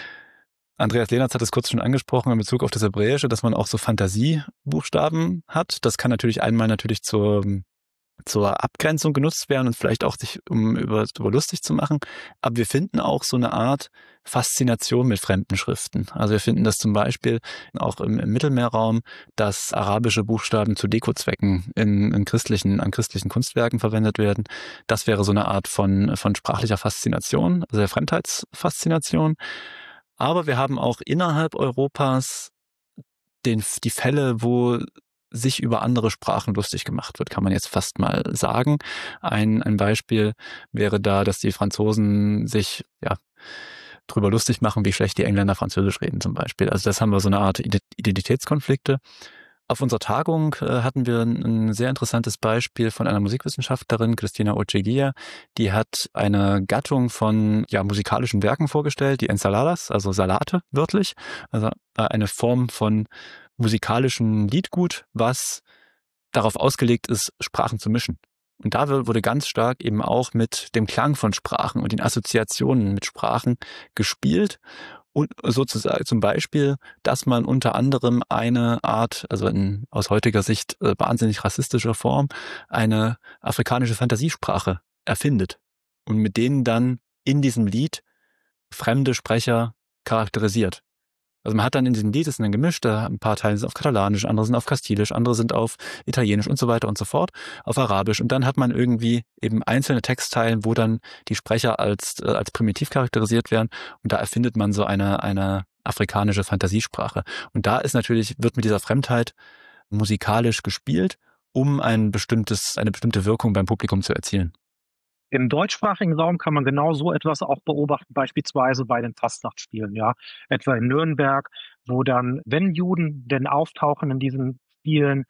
Andreas Lehnertz hat es kurz schon angesprochen in Bezug auf das Hebräische, dass man auch so Fantasiebuchstaben hat. Das kann natürlich einmal natürlich zur zur Abgrenzung genutzt werden und vielleicht auch sich um über, über lustig zu machen. Aber wir finden auch so eine Art Faszination mit fremden Schriften. Also wir finden das zum Beispiel auch im, im Mittelmeerraum, dass arabische Buchstaben zu Dekozwecken in, in christlichen, an christlichen Kunstwerken verwendet werden. Das wäre so eine Art von, von sprachlicher Faszination, also der Fremdheitsfaszination. Aber wir haben auch innerhalb Europas den, die Fälle, wo sich über andere Sprachen lustig gemacht wird, kann man jetzt fast mal sagen. Ein, ein Beispiel wäre da, dass die Franzosen sich ja drüber lustig machen, wie schlecht die Engländer Französisch reden zum Beispiel. Also das haben wir so eine Art Identitätskonflikte. Auf unserer Tagung äh, hatten wir ein, ein sehr interessantes Beispiel von einer Musikwissenschaftlerin, Christina Oceguia, die hat eine Gattung von ja, musikalischen Werken vorgestellt, die Ensaladas, also Salate wörtlich, also äh, eine Form von musikalischem Liedgut, was darauf ausgelegt ist, Sprachen zu mischen. Und da wurde ganz stark eben auch mit dem Klang von Sprachen und den Assoziationen mit Sprachen gespielt. Und sozusagen zum Beispiel, dass man unter anderem eine Art, also in, aus heutiger Sicht äh, wahnsinnig rassistischer Form, eine afrikanische Fantasiesprache erfindet und mit denen dann in diesem Lied fremde Sprecher charakterisiert. Also man hat dann in diesem Lied, ist dann gemischt, da ein paar Teile sind auf Katalanisch, andere sind auf Kastilisch, andere sind auf Italienisch und so weiter und so fort, auf Arabisch. Und dann hat man irgendwie eben einzelne Textteilen, wo dann die Sprecher als, äh, als primitiv charakterisiert werden. Und da erfindet man so eine, eine afrikanische Fantasiesprache. Und da ist natürlich, wird mit dieser Fremdheit musikalisch gespielt, um ein bestimmtes, eine bestimmte Wirkung beim Publikum zu erzielen. Im deutschsprachigen Raum kann man genau so etwas auch beobachten, beispielsweise bei den Fastnachtsspielen, ja. Etwa in Nürnberg, wo dann, wenn Juden denn auftauchen in diesen Spielen,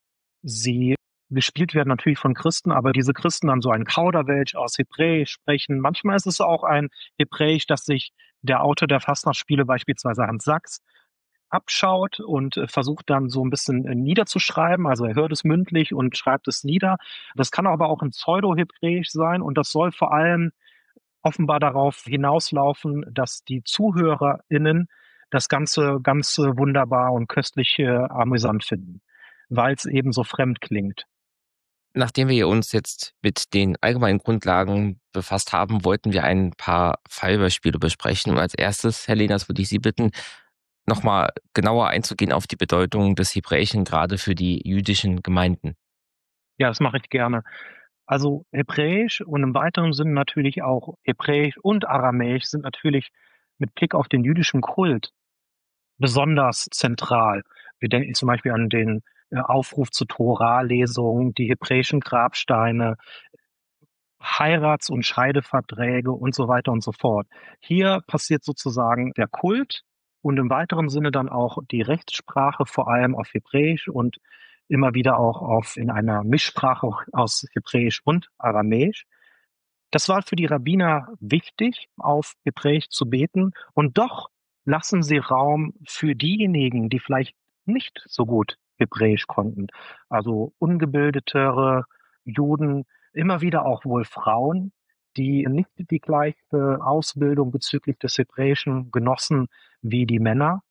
sie gespielt werden natürlich von Christen, aber diese Christen dann so ein Kauderwelsch aus Hebräisch sprechen. Manchmal ist es auch ein Hebräisch, das sich der Autor der Fastnachtsspiele, beispielsweise Hans Sachs, abschaut und äh, versucht dann so ein bisschen äh, niederzuschreiben. Also er hört es mündlich und schreibt es nieder. Das kann aber auch ein Pseudo-Hebräisch sein und das soll vor allem offenbar darauf hinauslaufen, dass die ZuhörerInnen das Ganze ganz äh, wunderbar und köstlich äh, amüsant finden, weil es eben so fremd klingt. Nachdem wir uns jetzt mit den allgemeinen Grundlagen befasst haben, wollten wir ein paar Fallbeispiele besprechen. Und als erstes, Herr Lehners, würde ich Sie bitten, nochmal genauer einzugehen auf die Bedeutung des Hebräischen, gerade für die jüdischen Gemeinden. Ja, das mache ich gerne. Also Hebräisch und im weiteren Sinne natürlich auch Hebräisch und Aramäisch sind natürlich mit Blick auf den jüdischen Kult besonders zentral. Wir denken zum Beispiel an den äh, Aufruf zur Torah-Lesung, die hebräischen Grabsteine, Heirats- und Scheideverträge und so weiter und so fort. Hier passiert sozusagen der Kult und im weiteren Sinne dann auch die Rechtssprache, vor allem auf Hebräisch und immer wieder auch auf in einer Mischsprache aus Hebräisch und Aramäisch. Das war für die Rabbiner wichtig, auf Hebräisch zu beten, und doch lassen sie Raum für diejenigen, die vielleicht nicht so gut Hebräisch konnten. Also ungebildetere Juden, immer wieder auch wohl Frauen, die nicht die gleiche Ausbildung bezüglich des Hebräischen genossen wie die Männer.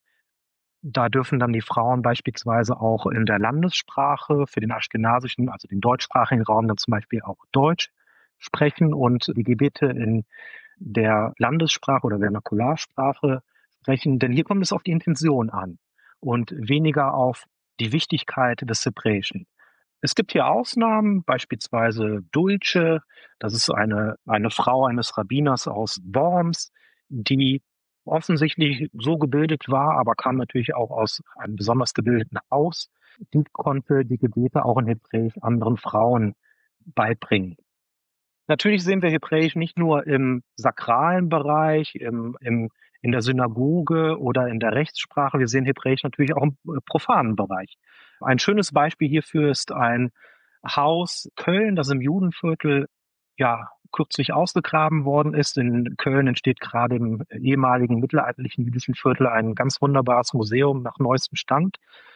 Da dürfen dann die Frauen beispielsweise auch in der Landessprache für den aschkenasischen, also den deutschsprachigen Raum, dann zum Beispiel auch Deutsch sprechen und die Gebete in der Landessprache oder Vernakularsprache sprechen. Denn hier kommt es auf die Intention an und weniger auf die Wichtigkeit des Hebräischen. Es gibt hier Ausnahmen, beispielsweise Dulce, das ist eine, eine Frau eines Rabbiners aus Worms, die offensichtlich so gebildet war, aber kam natürlich auch aus einem besonders gebildeten Haus. Die konnte die Gebete auch in Hebräisch anderen Frauen beibringen. Natürlich sehen wir Hebräisch nicht nur im sakralen Bereich, im, im, in der Synagoge oder in der Rechtssprache. Wir sehen Hebräisch natürlich auch im äh, profanen Bereich. Ein schönes Beispiel hierfür ist ein Haus Köln, das im Judenviertel ja kürzlich ausgegraben worden ist. In Köln entsteht gerade im ehemaligen mittelalterlichen jüdischen Viertel ein ganz wunderbares Museum nach neuestem Stand.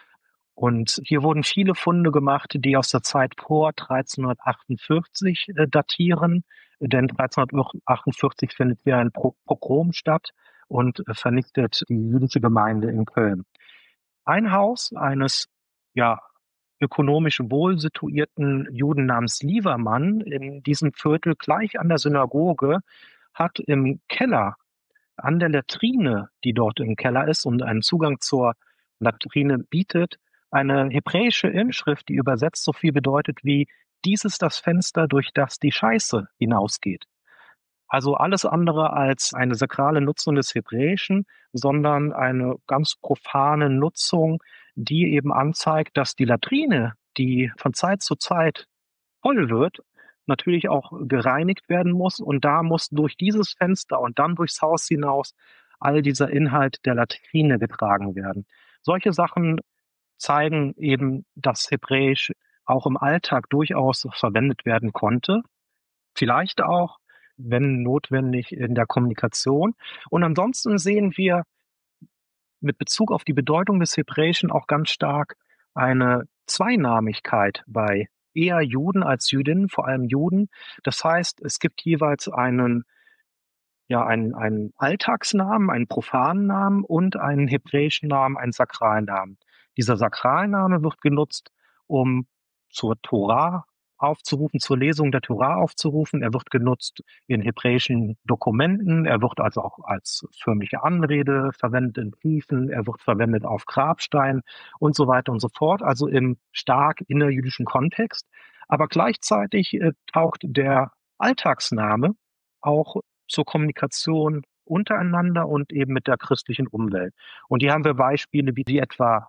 Und hier wurden viele Funde gemacht, die aus der Zeit vor dreizehnhundertachtundvierzig äh, datieren, denn dreizehnhundertachtundvierzig findet hier ein Pogrom statt und äh, vernichtet die jüdische Gemeinde in Köln. Ein Haus eines ja ökonomisch wohl situierten Juden namens Liebermann in diesem Viertel gleich an der Synagoge hat im Keller, an der Latrine, die dort im Keller ist und einen Zugang zur Latrine bietet, eine hebräische Inschrift, die übersetzt so viel bedeutet wie: Dies ist das Fenster, durch das die Scheiße hinausgeht. Also alles andere als eine sakrale Nutzung des Hebräischen, sondern eine ganz profane Nutzung, die eben anzeigt, dass die Latrine, die von Zeit zu Zeit voll wird, natürlich auch gereinigt werden muss. Und da muss durch dieses Fenster und dann durchs Haus hinaus all dieser Inhalt der Latrine getragen werden. Solche Sachen zeigen eben, dass Hebräisch auch im Alltag durchaus verwendet werden konnte. Vielleicht auch, wenn notwendig, in der Kommunikation. Und ansonsten sehen wir mit Bezug auf die Bedeutung des Hebräischen auch ganz stark eine Zweinamigkeit bei eher Juden als Jüdinnen, vor allem Juden. Das heißt, es gibt jeweils einen, ja, einen, einen Alltagsnamen, einen profanen Namen und einen hebräischen Namen, einen Sakralnamen. Dieser Sakralname wird genutzt, um zur Tora aufzurufen, zur Lesung der Tora aufzurufen. Er wird genutzt in hebräischen Dokumenten. Er wird also auch als förmliche Anrede verwendet in Briefen. Er wird verwendet auf Grabsteinen und so weiter und so fort. Also im stark innerjüdischen Kontext. Aber gleichzeitig äh, taucht der Alltagsname auch zur Kommunikation untereinander und eben mit der christlichen Umwelt. Und hier haben wir Beispiele wie die etwa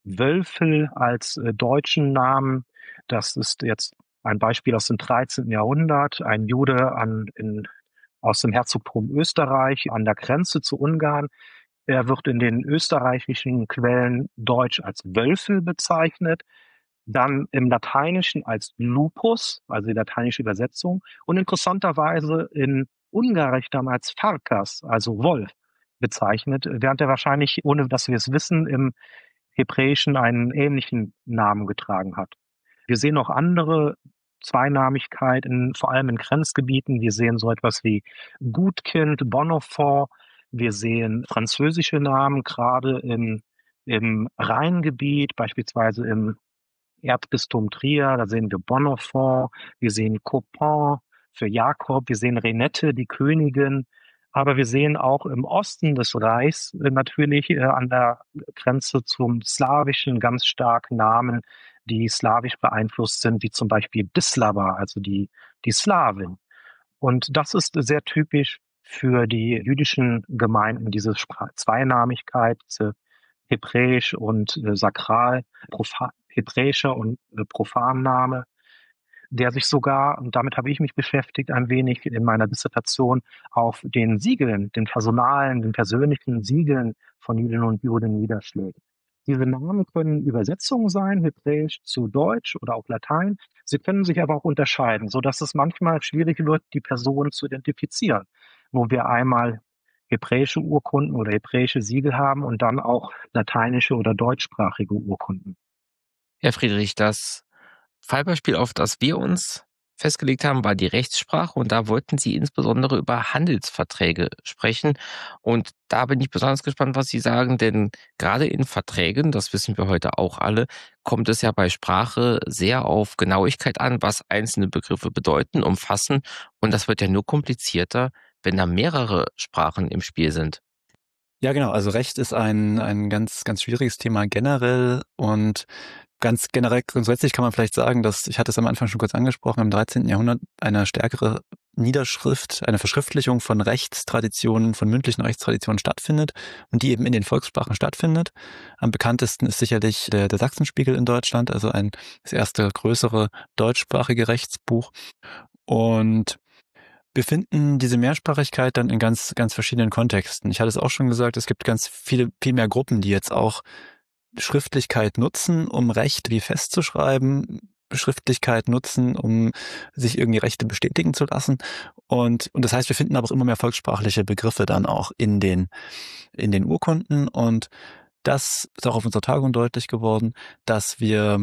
Wölfel als äh, deutschen Namen. Das ist jetzt ein Beispiel aus dem dreizehnten Jahrhundert. Ein Jude an, in, aus dem Herzogtum Österreich an der Grenze zu Ungarn. Er wird in den österreichischen Quellen deutsch als Wölfel bezeichnet. Dann im Lateinischen als Lupus, also die lateinische Übersetzung. Und interessanterweise in Ungarisch dann als Farkas, also Wolf, bezeichnet, während er wahrscheinlich, ohne dass wir es wissen, im Hebräischen einen ähnlichen Namen getragen hat. Wir sehen auch andere Zweinamigkeit, in, vor allem in Grenzgebieten. Wir sehen so etwas wie Gutkind, Bonhoffont. Wir sehen französische Namen, gerade im, im Rheingebiet, beispielsweise im Erzbistum Trier. Da sehen wir Bonhoffont, wir sehen Copin für Jakob, wir sehen Renette, die Königin. Aber wir sehen auch im Osten des Reichs äh, natürlich äh, an der Grenze zum Slawischen ganz stark Namen, die slawisch beeinflusst sind, wie zum Beispiel Bislava, also die, die Slawin. Und das ist sehr typisch für die jüdischen Gemeinden, diese Spra- Zweinamigkeit, diese Hebräisch und äh, Sakral, Profa- hebräischer und äh, Profanname, der sich sogar, und damit habe ich mich beschäftigt ein wenig in meiner Dissertation, auf den Siegeln, den personalen, den persönlichen Siegeln von Jüdinnen und Juden niederschlägt. Diese Namen können Übersetzungen sein, Hebräisch zu Deutsch oder auch Latein. Sie können sich aber auch unterscheiden, so dass es manchmal schwierig wird, die Person zu identifizieren, wo wir einmal hebräische Urkunden oder hebräische Siegel haben und dann auch lateinische oder deutschsprachige Urkunden. Herr Friedrich, das Fallbeispiel, auf das wir uns festgelegt haben, war die Rechtssprache und da wollten Sie insbesondere über Handelsverträge sprechen. Und da bin ich besonders gespannt, was Sie sagen, denn gerade in Verträgen, das wissen wir heute auch alle, kommt es ja bei Sprache sehr auf Genauigkeit an, was einzelne Begriffe bedeuten, umfassen. Und das wird ja nur komplizierter, wenn da mehrere Sprachen im Spiel sind. Ja, genau. Also Recht ist ein, ein ganz, ganz schwieriges Thema generell und ganz generell grundsätzlich kann man vielleicht sagen, dass, ich hatte es am Anfang schon kurz angesprochen, im dreizehnten Jahrhundert eine stärkere Niederschrift, eine Verschriftlichung von Rechtstraditionen, von mündlichen Rechtstraditionen stattfindet und die eben in den Volkssprachen stattfindet. Am bekanntesten ist sicherlich der, der Sachsenspiegel in Deutschland, also ein, das erste größere deutschsprachige Rechtsbuch. Und wir finden diese Mehrsprachigkeit dann in ganz, ganz verschiedenen Kontexten. Ich hatte es auch schon gesagt, es gibt ganz viele, viel mehr Gruppen, die jetzt auch Schriftlichkeit nutzen, um Recht wie festzuschreiben, Schriftlichkeit nutzen, um sich irgendwie Rechte bestätigen zu lassen. Und, und das heißt, wir finden aber auch immer mehr volkssprachliche Begriffe dann auch in den, in den Urkunden. Und das ist auch auf unserer Tagung deutlich geworden, dass wir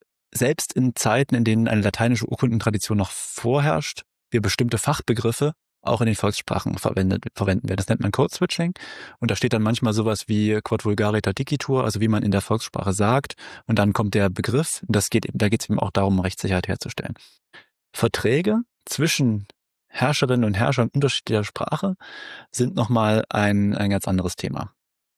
selbst in Zeiten, in denen eine lateinische Urkundentradition noch vorherrscht, wir bestimmte Fachbegriffe auch in den Volkssprachen verwendet, verwenden wir. Das nennt man Code-Switching. Und da steht dann manchmal sowas wie Quod vulgariter dicitur, also wie man in der Volkssprache sagt. Und dann kommt der Begriff. Das geht, da geht es eben auch darum, Rechtssicherheit herzustellen. Verträge zwischen Herrscherinnen und Herrschern unterschiedlicher Sprache sind nochmal ein, ein ganz anderes Thema.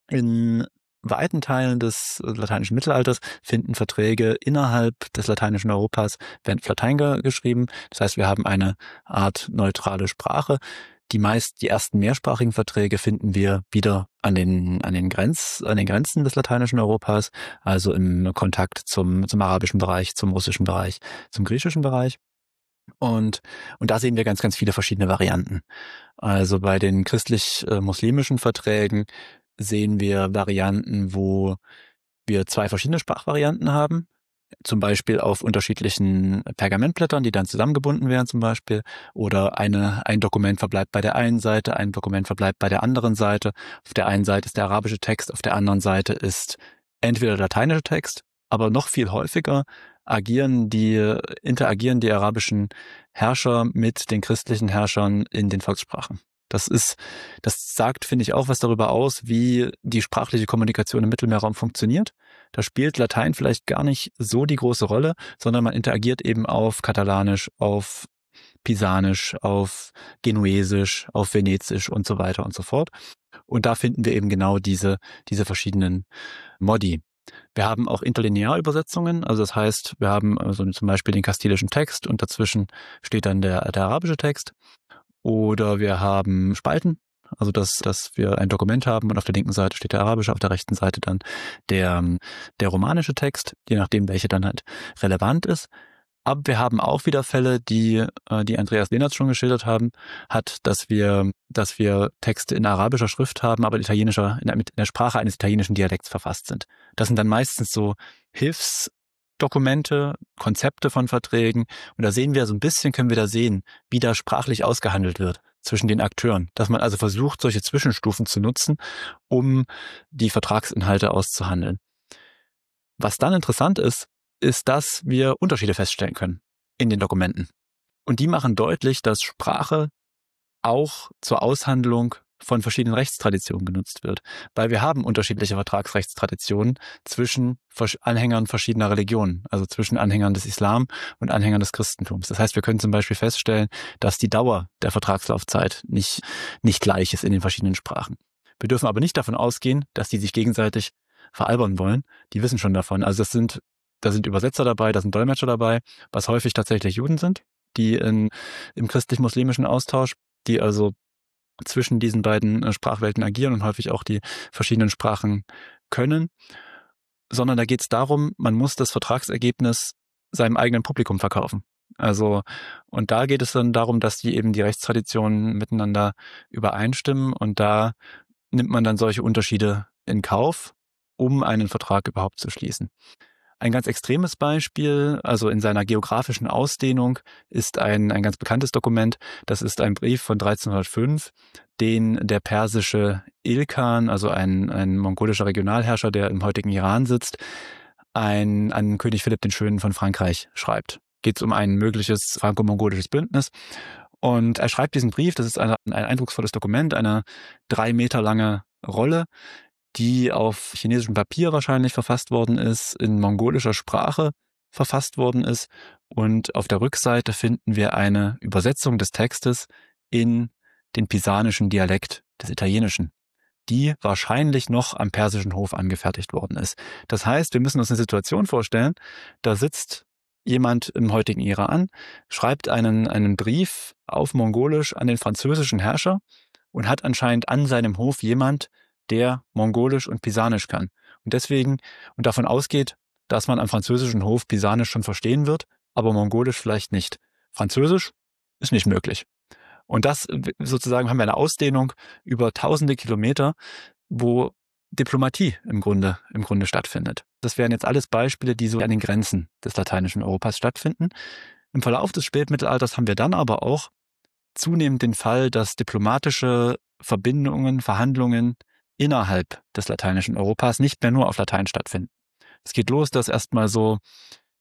In weiten Teilen des lateinischen Mittelalters finden Verträge innerhalb des lateinischen Europas, werden auf Latein geschrieben. Das heißt, wir haben eine Art neutrale Sprache. Die meist, die ersten mehrsprachigen Verträge finden wir wieder an den, an den Grenz, an den Grenzen des lateinischen Europas, also im Kontakt zum, zum arabischen Bereich, zum russischen Bereich, zum griechischen Bereich. Und, und da sehen wir ganz, ganz viele verschiedene Varianten. Also bei den christlich-muslimischen Verträgen sehen wir Varianten, wo wir zwei verschiedene Sprachvarianten haben. Zum Beispiel auf unterschiedlichen Pergamentblättern, die dann zusammengebunden werden zum Beispiel. Oder eine, ein Dokument verbleibt bei der einen Seite, ein Dokument verbleibt bei der anderen Seite. Auf der einen Seite ist der arabische Text, auf der anderen Seite ist entweder der lateinische Text, aber noch viel häufiger agieren die, interagieren die arabischen Herrscher mit den christlichen Herrschern in den Volkssprachen. Das ist, das sagt, finde ich, auch was darüber aus, wie die sprachliche Kommunikation im Mittelmeerraum funktioniert. Da spielt Latein vielleicht gar nicht so die große Rolle, sondern man interagiert eben auf Katalanisch, auf Pisanisch, auf Genuesisch, auf Venezisch und so weiter und so fort. Und da finden wir eben genau diese, diese verschiedenen Modi. Wir haben auch Interlinearübersetzungen, also das heißt, wir haben also zum Beispiel den kastilischen Text und dazwischen steht dann der, der arabische Text. Oder wir haben Spalten, also dass, dass wir ein Dokument haben und auf der linken Seite steht der arabische, auf der rechten Seite dann der, der romanische Text, je nachdem, welche dann halt relevant ist. Aber wir haben auch wieder Fälle, die, die Andreas Lehnertz schon geschildert haben, hat, dass wir, dass wir Texte in arabischer Schrift haben, aber in italienischer, in der, in der Sprache eines italienischen Dialekts verfasst sind. Das sind dann meistens so Hilfsdokumente, Konzepte von Verträgen. Und da sehen wir so ein bisschen, können wir da sehen, wie da sprachlich ausgehandelt wird zwischen den Akteuren. Dass man also versucht, solche Zwischenstufen zu nutzen, um die Vertragsinhalte auszuhandeln. Was dann interessant ist, ist, dass wir Unterschiede feststellen können in den Dokumenten. Und die machen deutlich, dass Sprache auch zur Aushandlung von verschiedenen Rechtstraditionen genutzt wird. Weil wir haben unterschiedliche Vertragsrechtstraditionen zwischen Anhängern verschiedener Religionen, also zwischen Anhängern des Islam und Anhängern des Christentums. Das heißt, wir können zum Beispiel feststellen, dass die Dauer der Vertragslaufzeit nicht, nicht gleich ist in den verschiedenen Sprachen. Wir dürfen aber nicht davon ausgehen, dass die sich gegenseitig veralbern wollen. Die wissen schon davon. Also das sind Da sind Übersetzer dabei, da sind Dolmetscher dabei, was häufig tatsächlich Juden sind, die in, im christlich-muslimischen Austausch, die also zwischen diesen beiden Sprachwelten agieren und häufig auch die verschiedenen Sprachen können. Sondern da geht es darum, man muss das Vertragsergebnis seinem eigenen Publikum verkaufen. Also, und da geht es dann darum, dass die eben die Rechtstraditionen miteinander übereinstimmen und da nimmt man dann solche Unterschiede in Kauf, um einen Vertrag überhaupt zu schließen. Ein ganz extremes Beispiel, also in seiner geografischen Ausdehnung, ist ein, ein ganz bekanntes Dokument. Das ist ein Brief von dreizehnhundertfünf, den der persische Ilkhan, also ein, ein mongolischer Regionalherrscher, der im heutigen Iran sitzt, ein, an König Philipp den Schönen von Frankreich schreibt. Geht es um ein mögliches franco-mongolisches Bündnis. Und er schreibt diesen Brief, das ist ein, ein eindrucksvolles Dokument, eine drei Meter lange Rolle, die auf chinesischem Papier wahrscheinlich verfasst worden ist, in mongolischer Sprache verfasst worden ist. Und auf der Rückseite finden wir eine Übersetzung des Textes in den pisanischen Dialekt des Italienischen, die wahrscheinlich noch am persischen Hof angefertigt worden ist. Das heißt, wir müssen uns eine Situation vorstellen, da sitzt jemand im heutigen Iran, schreibt einen, einen Brief auf Mongolisch an den französischen Herrscher und hat anscheinend an seinem Hof jemand, der Mongolisch und Pisanisch kann. Und deswegen, und davon ausgeht, dass man am französischen Hof Pisanisch schon verstehen wird, aber Mongolisch vielleicht nicht. Französisch ist nicht möglich. Und das sozusagen haben wir eine Ausdehnung über tausende Kilometer, wo Diplomatie im Grunde, im Grunde stattfindet. Das wären jetzt alles Beispiele, die so an den Grenzen des lateinischen Europas stattfinden. Im Verlauf des Spätmittelalters haben wir dann aber auch zunehmend den Fall, dass diplomatische Verbindungen, Verhandlungen innerhalb des lateinischen Europas nicht mehr nur auf Latein stattfinden. Es geht los, dass erstmal so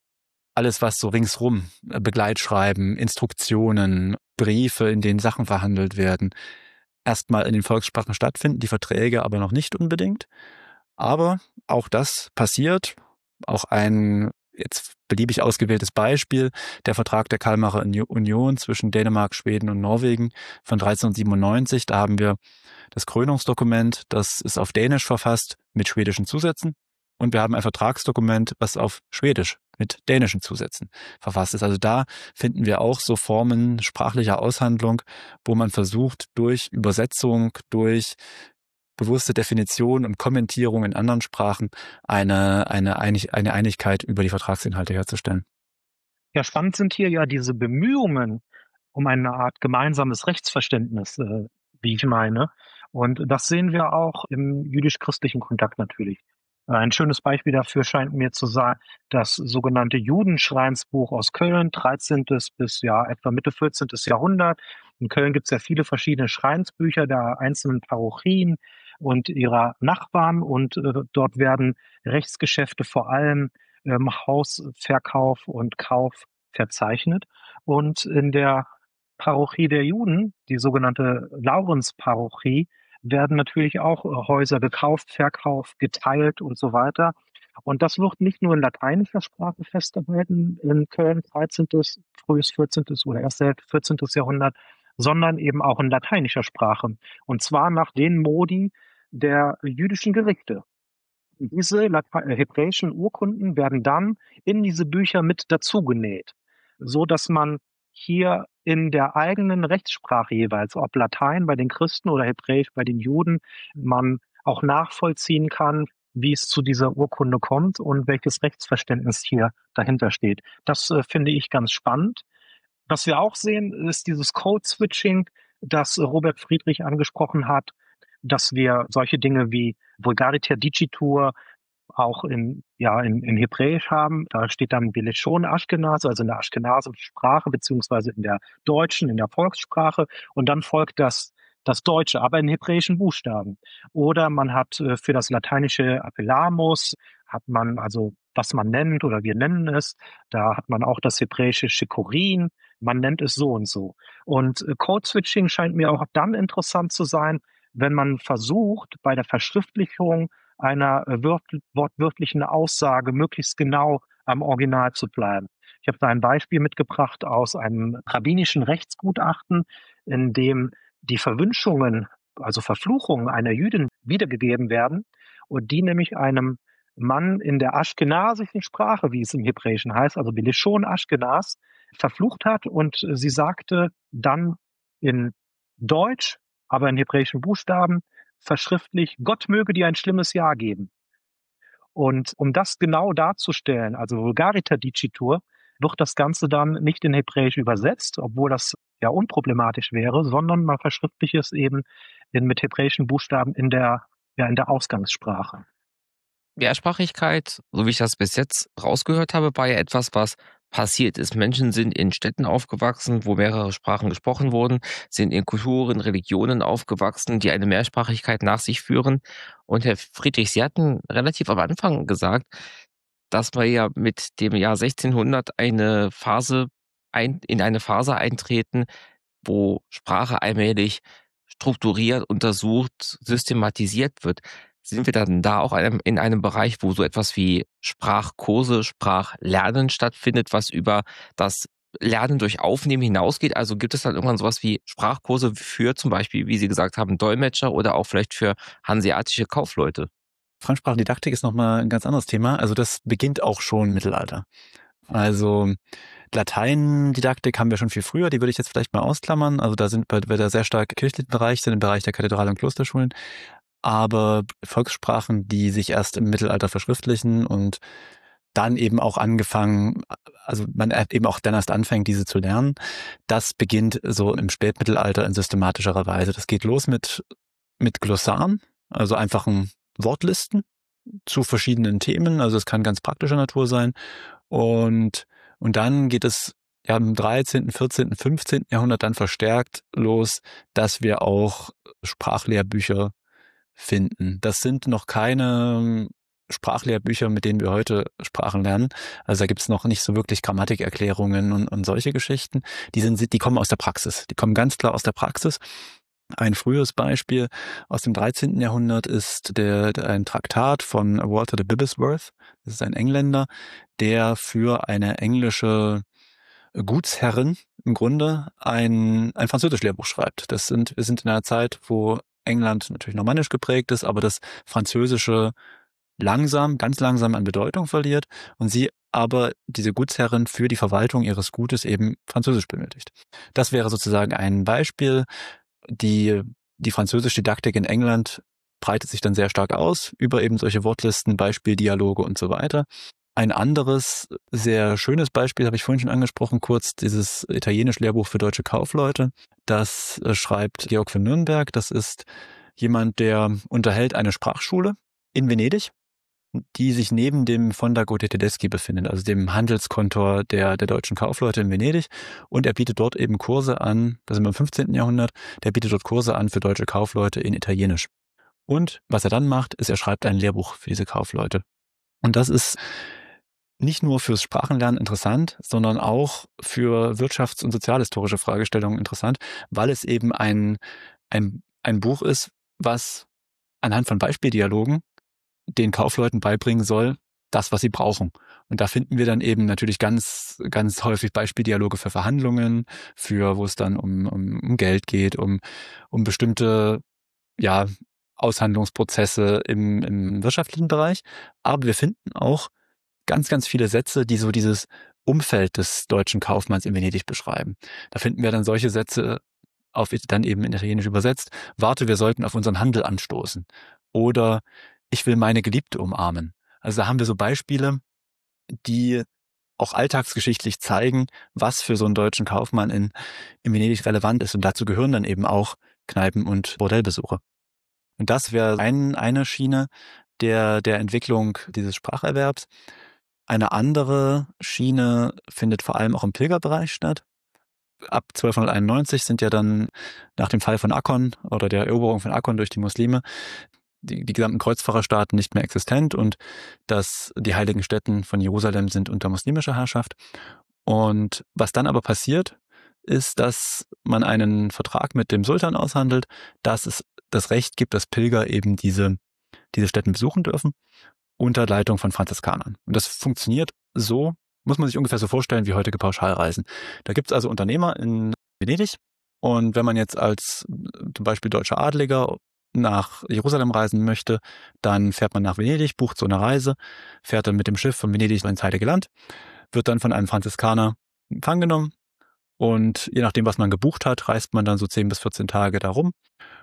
alles, was so ringsrum, Begleitschreiben, Instruktionen, Briefe, in denen Sachen verhandelt werden, erstmal in den Volkssprachen stattfinden, die Verträge aber noch nicht unbedingt. Aber auch das passiert. Auch ein jetzt beliebig ausgewähltes Beispiel, der Vertrag der Kalmarer Union zwischen Dänemark, Schweden und Norwegen von dreizehnhundertsiebenundneunzig. Da haben wir das Krönungsdokument, das ist auf Dänisch verfasst mit schwedischen Zusätzen. Und wir haben ein Vertragsdokument, was auf Schwedisch mit dänischen Zusätzen verfasst ist. Also da finden wir auch so Formen sprachlicher Aushandlung, wo man versucht, durch Übersetzung, durch bewusste Definition und Kommentierung in anderen Sprachen eine, eine, Einig, eine Einigkeit über die Vertragsinhalte herzustellen. Ja, spannend sind hier ja diese Bemühungen um eine Art gemeinsames Rechtsverständnis, äh, wie ich meine. Und das sehen wir auch im jüdisch-christlichen Kontakt natürlich. Ein schönes Beispiel dafür scheint mir zu sein, das sogenannte Judenschreinsbuch aus Köln, dreizehnten bis ja etwa Mitte vierzehnten Jahrhundert. In Köln gibt es ja viele verschiedene Schreinsbücher der einzelnen Parochien und ihrer Nachbarn, und äh, dort werden Rechtsgeschäfte, vor allem ähm, Hausverkauf und Kauf, verzeichnet. Und in der Parochie der Juden, die sogenannte Laurens-Parochie, werden natürlich auch äh, Häuser gekauft, verkauft, geteilt und so weiter. Und das wird nicht nur in lateinischer Sprache festgehalten in Köln, dreizehnten, frühes vierzehnten oder erst vierzehnten Jahrhundert, sondern eben auch in lateinischer Sprache. Und zwar nach den Modi der jüdischen Gerichte. Diese hebräischen Urkunden werden dann in diese Bücher mit dazugenäht, so dass man hier in der eigenen Rechtssprache jeweils, ob Latein bei den Christen oder Hebräisch bei den Juden, man auch nachvollziehen kann, wie es zu dieser Urkunde kommt und welches Rechtsverständnis hier dahinter steht. Das äh, finde ich ganz spannend. Was wir auch sehen, ist dieses Code-Switching, das Robert Friedrich angesprochen hat, dass wir solche Dinge wie Vulgariter Dicitur auch in, ja, in, in Hebräisch haben. Da steht dann Belishon Aschkenaz, also in der aschkenasischen Sprache, beziehungsweise in der deutschen, in der Volkssprache. Und dann folgt das, das Deutsche, aber in hebräischen Buchstaben. Oder man hat äh, für das lateinische Appellamus, hat man also, was man nennt oder wir nennen es, da hat man auch das hebräische Shikorin, man nennt es so und so. Und äh, Code-Switching scheint mir auch dann interessant zu sein, wenn man versucht, bei der Verschriftlichung einer wortwörtlichen Aussage möglichst genau am Original zu bleiben. Ich habe da ein Beispiel mitgebracht aus einem rabbinischen Rechtsgutachten, in dem die Verwünschungen, also Verfluchungen einer Jüdin wiedergegeben werden und die nämlich einem Mann in der aschkenasischen Sprache, wie es im Hebräischen heißt, also Belishon Aschkenaz, verflucht hat, und sie sagte dann in Deutsch, aber in hebräischen Buchstaben, verschriftlich: Gott möge dir ein schlimmes Jahr geben. Und um das genau darzustellen, also Vulgariter Dicitur, wird das Ganze dann nicht in Hebräisch übersetzt, obwohl das ja unproblematisch wäre, sondern man verschriftlicht es eben in, mit hebräischen Buchstaben in der, ja, in der Ausgangssprache. Mehrsprachigkeit, so wie ich das bis jetzt rausgehört habe, war ja etwas, was passiert ist. Menschen sind in Städten aufgewachsen, wo mehrere Sprachen gesprochen wurden, sind in Kulturen, Religionen aufgewachsen, die eine Mehrsprachigkeit nach sich führen. Und Herr Friedrich, Sie hatten relativ am Anfang gesagt, dass wir ja mit dem Jahr sechzehnhundert eine Phase ein, in eine Phase eintreten, wo Sprache allmählich strukturiert, untersucht, systematisiert wird. Sind wir dann da auch einem, in einem Bereich, wo so etwas wie Sprachkurse, Sprachlernen stattfindet, was über das Lernen durch Aufnehmen hinausgeht? Also gibt es dann irgendwann sowas wie Sprachkurse für zum Beispiel, wie Sie gesagt haben, Dolmetscher oder auch vielleicht für hanseatische Kaufleute? Fremdsprachendidaktik ist nochmal ein ganz anderes Thema. Also das beginnt auch schon im Mittelalter. Also Lateindidaktik haben wir schon viel früher, die würde ich jetzt vielleicht mal ausklammern. Also da sind wir da sehr stark im kirchlichen Bereich, sind im Bereich der Kathedralen und Klosterschulen. Aber Volkssprachen, die sich erst im Mittelalter verschriftlichen und dann eben auch angefangen, also man eben auch dann erst anfängt, diese zu lernen, das beginnt so im Spätmittelalter in systematischerer Weise. Das geht los mit, mit Glossaren, also einfachen Wortlisten zu verschiedenen Themen. Also es kann ganz praktischer Natur sein. Und, und dann geht es ja im dreizehnten, vierzehnten, fünfzehnten Jahrhundert dann verstärkt los, dass wir auch Sprachlehrbücher finden. Das sind noch keine Sprachlehrbücher, mit denen wir heute Sprachen lernen. Also da gibt's noch nicht so wirklich Grammatikerklärungen und, und solche Geschichten. Die sind, die kommen aus der Praxis. Die kommen ganz klar aus der Praxis. Ein frühes Beispiel aus dem dreizehnten Jahrhundert ist der, der, ein Traktat von Walter de Bibblesworth. Das ist ein Engländer, der für eine englische Gutsherrin im Grunde ein, ein Französisch-Lehrbuch schreibt. Das sind, wir sind in einer Zeit, wo England natürlich normannisch geprägt ist, aber das Französische langsam, ganz langsam an Bedeutung verliert und sie aber diese Gutsherrin für die Verwaltung ihres Gutes eben Französisch benötigt. Das wäre sozusagen ein Beispiel. Die, die Französisch-Didaktik in England breitet sich dann sehr stark aus über eben solche Wortlisten, Beispieldialoge und so weiter. Ein anderes sehr schönes Beispiel habe ich vorhin schon angesprochen, kurz dieses Italienisch-Lehrbuch für deutsche Kaufleute. Das äh, schreibt Georg von Nürnberg. Das ist jemand, der unterhält eine Sprachschule in Venedig, die sich neben dem Fondaco dei Tedeschi befindet, also dem Handelskontor der, der deutschen Kaufleute in Venedig. Und er bietet dort eben Kurse an, das sind wir im fünfzehnten Jahrhundert, der bietet dort Kurse an für deutsche Kaufleute in Italienisch. Und was er dann macht, ist, er schreibt ein Lehrbuch für diese Kaufleute. Und das ist nicht nur fürs Sprachenlernen interessant, sondern auch für wirtschafts- und sozialhistorische Fragestellungen interessant, weil es eben ein, ein, ein Buch ist, was anhand von Beispieldialogen den Kaufleuten beibringen soll, das, was sie brauchen. Und da finden wir dann eben natürlich ganz, ganz häufig Beispieldialoge für Verhandlungen, für, wo es dann um, um, um Geld geht, um, um bestimmte, ja, Aushandlungsprozesse im, im wirtschaftlichen Bereich. Aber wir finden auch ganz, ganz viele Sätze, die so dieses Umfeld des deutschen Kaufmanns in Venedig beschreiben. Da finden wir dann solche Sätze, auf dann eben in Italienisch übersetzt: Warte, wir sollten auf unseren Handel anstoßen. Oder ich will meine Geliebte umarmen. Also da haben wir so Beispiele, die auch alltagsgeschichtlich zeigen, was für so einen deutschen Kaufmann in, in Venedig relevant ist. Und dazu gehören dann eben auch Kneipen- und Bordellbesuche. Und das wäre ein, eine Schiene der, der Entwicklung dieses Spracherwerbs. Eine andere Schiene findet vor allem auch im Pilgerbereich statt. Ab zwölfhunderteinundneunzig sind ja dann nach dem Fall von Akkon oder der Eroberung von Akkon durch die Muslime die, die gesamten Kreuzfahrerstaaten nicht mehr existent und dass die heiligen Stätten von Jerusalem sind unter muslimischer Herrschaft. Und was dann aber passiert, ist, dass man einen Vertrag mit dem Sultan aushandelt, dass es das Recht gibt, dass Pilger eben diese, diese Stätten besuchen dürfen, unter Leitung von Franziskanern. Und das funktioniert so, muss man sich ungefähr so vorstellen, wie heutige Pauschalreisen. Da gibt es also Unternehmer in Venedig und wenn man jetzt als zum Beispiel deutscher Adliger nach Jerusalem reisen möchte, dann fährt man nach Venedig, bucht so eine Reise, fährt dann mit dem Schiff von Venedig ins Heilige Land, wird dann von einem Franziskaner in Empfang genommen und je nachdem, was man gebucht hat, reist man dann so zehn bis vierzehn Tage da rum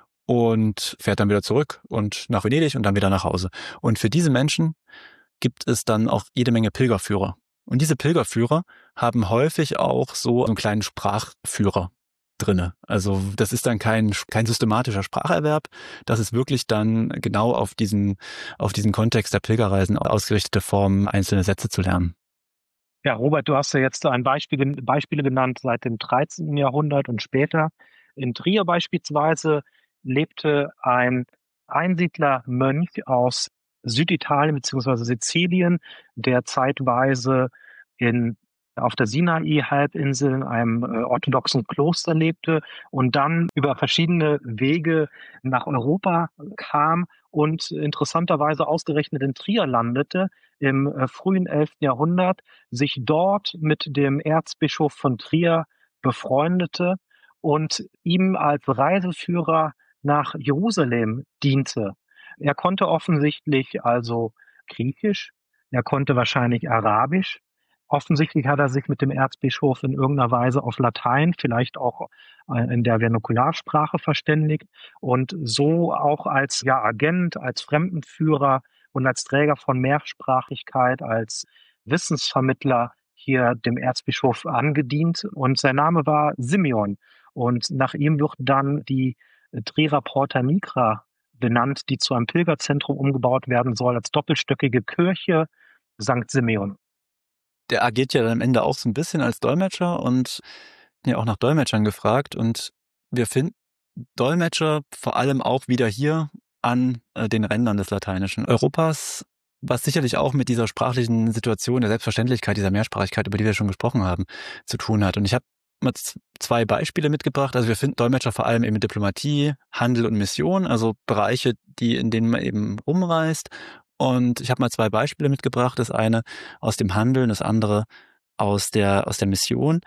und fährt dann wieder zurück und nach Venedig und dann wieder nach Hause. Und für diese Menschen gibt es dann auch jede Menge Pilgerführer. Und diese Pilgerführer haben häufig auch so einen kleinen Sprachführer drinne. Also das ist dann kein, kein systematischer Spracherwerb. Das ist wirklich dann genau auf diesen, auf diesen Kontext der Pilgerreisen ausgerichtete Form, einzelne Sätze zu lernen. Ja, Robert, du hast ja jetzt ein Beispiel, Beispiele genannt seit dem dreizehnten Jahrhundert und später. In Trier beispielsweise lebte ein Einsiedlermönch aus Süditalien bzw. Sizilien, der zeitweise in, auf der Sinai-Halbinsel in einem äh, orthodoxen Kloster lebte und dann über verschiedene Wege nach Europa kam und interessanterweise ausgerechnet in Trier landete im äh, frühen elften Jahrhundert, sich dort mit dem Erzbischof von Trier befreundete und ihm als Reiseführer nach Jerusalem diente. Er konnte offensichtlich also Griechisch, er konnte wahrscheinlich Arabisch. Offensichtlich hat er sich mit dem Erzbischof in irgendeiner Weise auf Latein, vielleicht auch in der Vernokularsprache verständigt und so auch als ja, Agent, als Fremdenführer und als Träger von Mehrsprachigkeit, als Wissensvermittler hier dem Erzbischof angedient. Und sein Name war Simeon. Und nach ihm wird dann die Trierer Porta Nigra benannt, die zu einem Pilgerzentrum umgebaut werden soll, als doppelstöckige Kirche Sankt Simeon. Der agiert ja dann am Ende auch so ein bisschen als Dolmetscher und ja auch nach Dolmetschern gefragt. Und wir finden Dolmetscher vor allem auch wieder hier an äh, den Rändern des lateinischen Europas. was sicherlich auch mit dieser sprachlichen Situation, der Selbstverständlichkeit, dieser Mehrsprachigkeit, über die wir schon gesprochen haben, zu tun hat. Und ich habe mal zwei Beispiele mitgebracht. Also wir finden Dolmetscher vor allem eben in Diplomatie, Handel und Mission, also Bereiche, die in denen man eben rumreist. Und ich habe mal zwei Beispiele mitgebracht. Das eine aus dem Handel, das andere aus der, aus der Mission.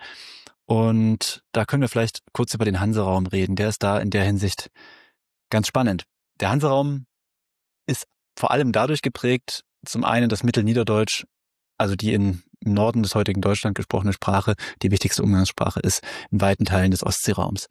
Und da können wir vielleicht kurz über den Hanseraum reden. Der ist da in der Hinsicht ganz spannend. Der Hanseraum ist vor allem dadurch geprägt, zum einen das Mittelniederdeutsch, also die in, im Norden des heutigen Deutschland gesprochene Sprache, die wichtigste Umgangssprache ist in weiten Teilen des Ostseeraums.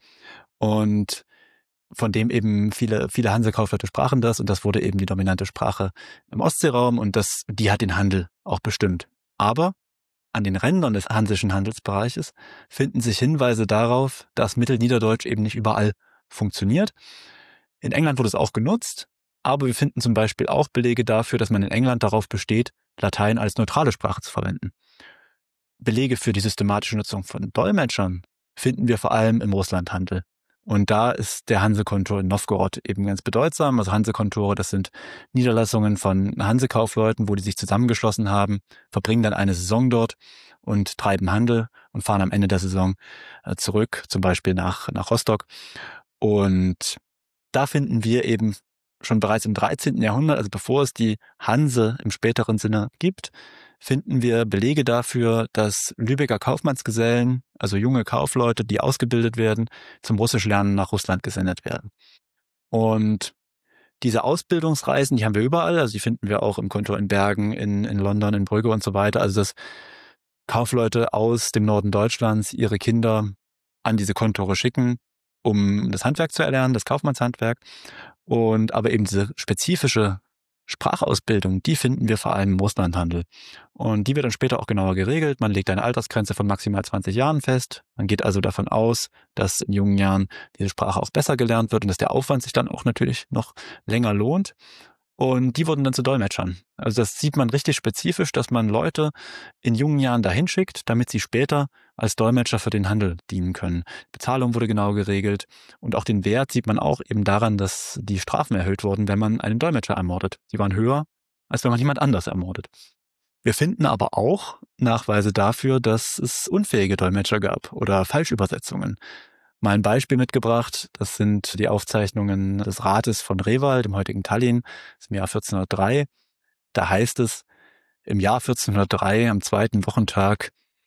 Und von dem eben viele, viele Hansekaufleute sprachen das und das wurde eben die dominante Sprache im Ostseeraum und das, die hat den Handel auch bestimmt. Aber an den Rändern des hansischen Handelsbereiches finden sich Hinweise darauf, dass Mittelniederdeutsch eben nicht überall funktioniert. In England wurde es auch genutzt, aber wir finden zum Beispiel auch Belege dafür, dass man in England darauf besteht, Latein als neutrale Sprache zu verwenden. Belege für die systematische Nutzung von Dolmetschern finden wir vor allem im Russlandhandel. Und da ist der Hansekontor in Nowgorod eben ganz bedeutsam. Also Hansekontore, das sind Niederlassungen von Hansekaufleuten, wo die sich zusammengeschlossen haben, verbringen dann eine Saison dort und treiben Handel und fahren am Ende der Saison zurück, zum Beispiel nach, nach Rostock. Und da finden wir eben schon bereits im dreizehnten Jahrhundert, also bevor es die Hanse im späteren Sinne gibt, finden wir Belege dafür, dass Lübecker Kaufmannsgesellen, also junge Kaufleute, die ausgebildet werden, zum Russischlernen nach Russland gesendet werden. Und diese Ausbildungsreisen, die haben wir überall, also die finden wir auch im Kontor in Bergen, in, in London, in Brügge und so weiter. Also dass Kaufleute aus dem Norden Deutschlands ihre Kinder an diese Kontore schicken, um das Handwerk zu erlernen, das Kaufmannshandwerk. Und aber eben diese spezifische Sprachausbildung, die finden wir vor allem im Russlandhandel. Und die wird dann später auch genauer geregelt. Man legt eine Altersgrenze von maximal zwanzig Jahren fest. Man geht also davon aus, dass in jungen Jahren diese Sprache auch besser gelernt wird und dass der Aufwand sich dann auch natürlich noch länger lohnt. Und die wurden dann zu Dolmetschern. Also das sieht man richtig spezifisch, dass man Leute in jungen Jahren dahin schickt, damit sie später als Dolmetscher für den Handel dienen können. Bezahlung wurde genau geregelt und auch den Wert sieht man auch eben daran, dass die Strafen erhöht wurden, wenn man einen Dolmetscher ermordet. Die waren höher, als wenn man jemand anders ermordet. Wir finden aber auch Nachweise dafür, dass es unfähige Dolmetscher gab oder Falschübersetzungen. Mal ein Beispiel mitgebracht, das sind die Aufzeichnungen des Rates von Reval, dem heutigen Tallinn, im Jahr vierzehnhundertdrei. Da heißt es, im Jahr vierzehnhundertdrei, am zweiten Wochentag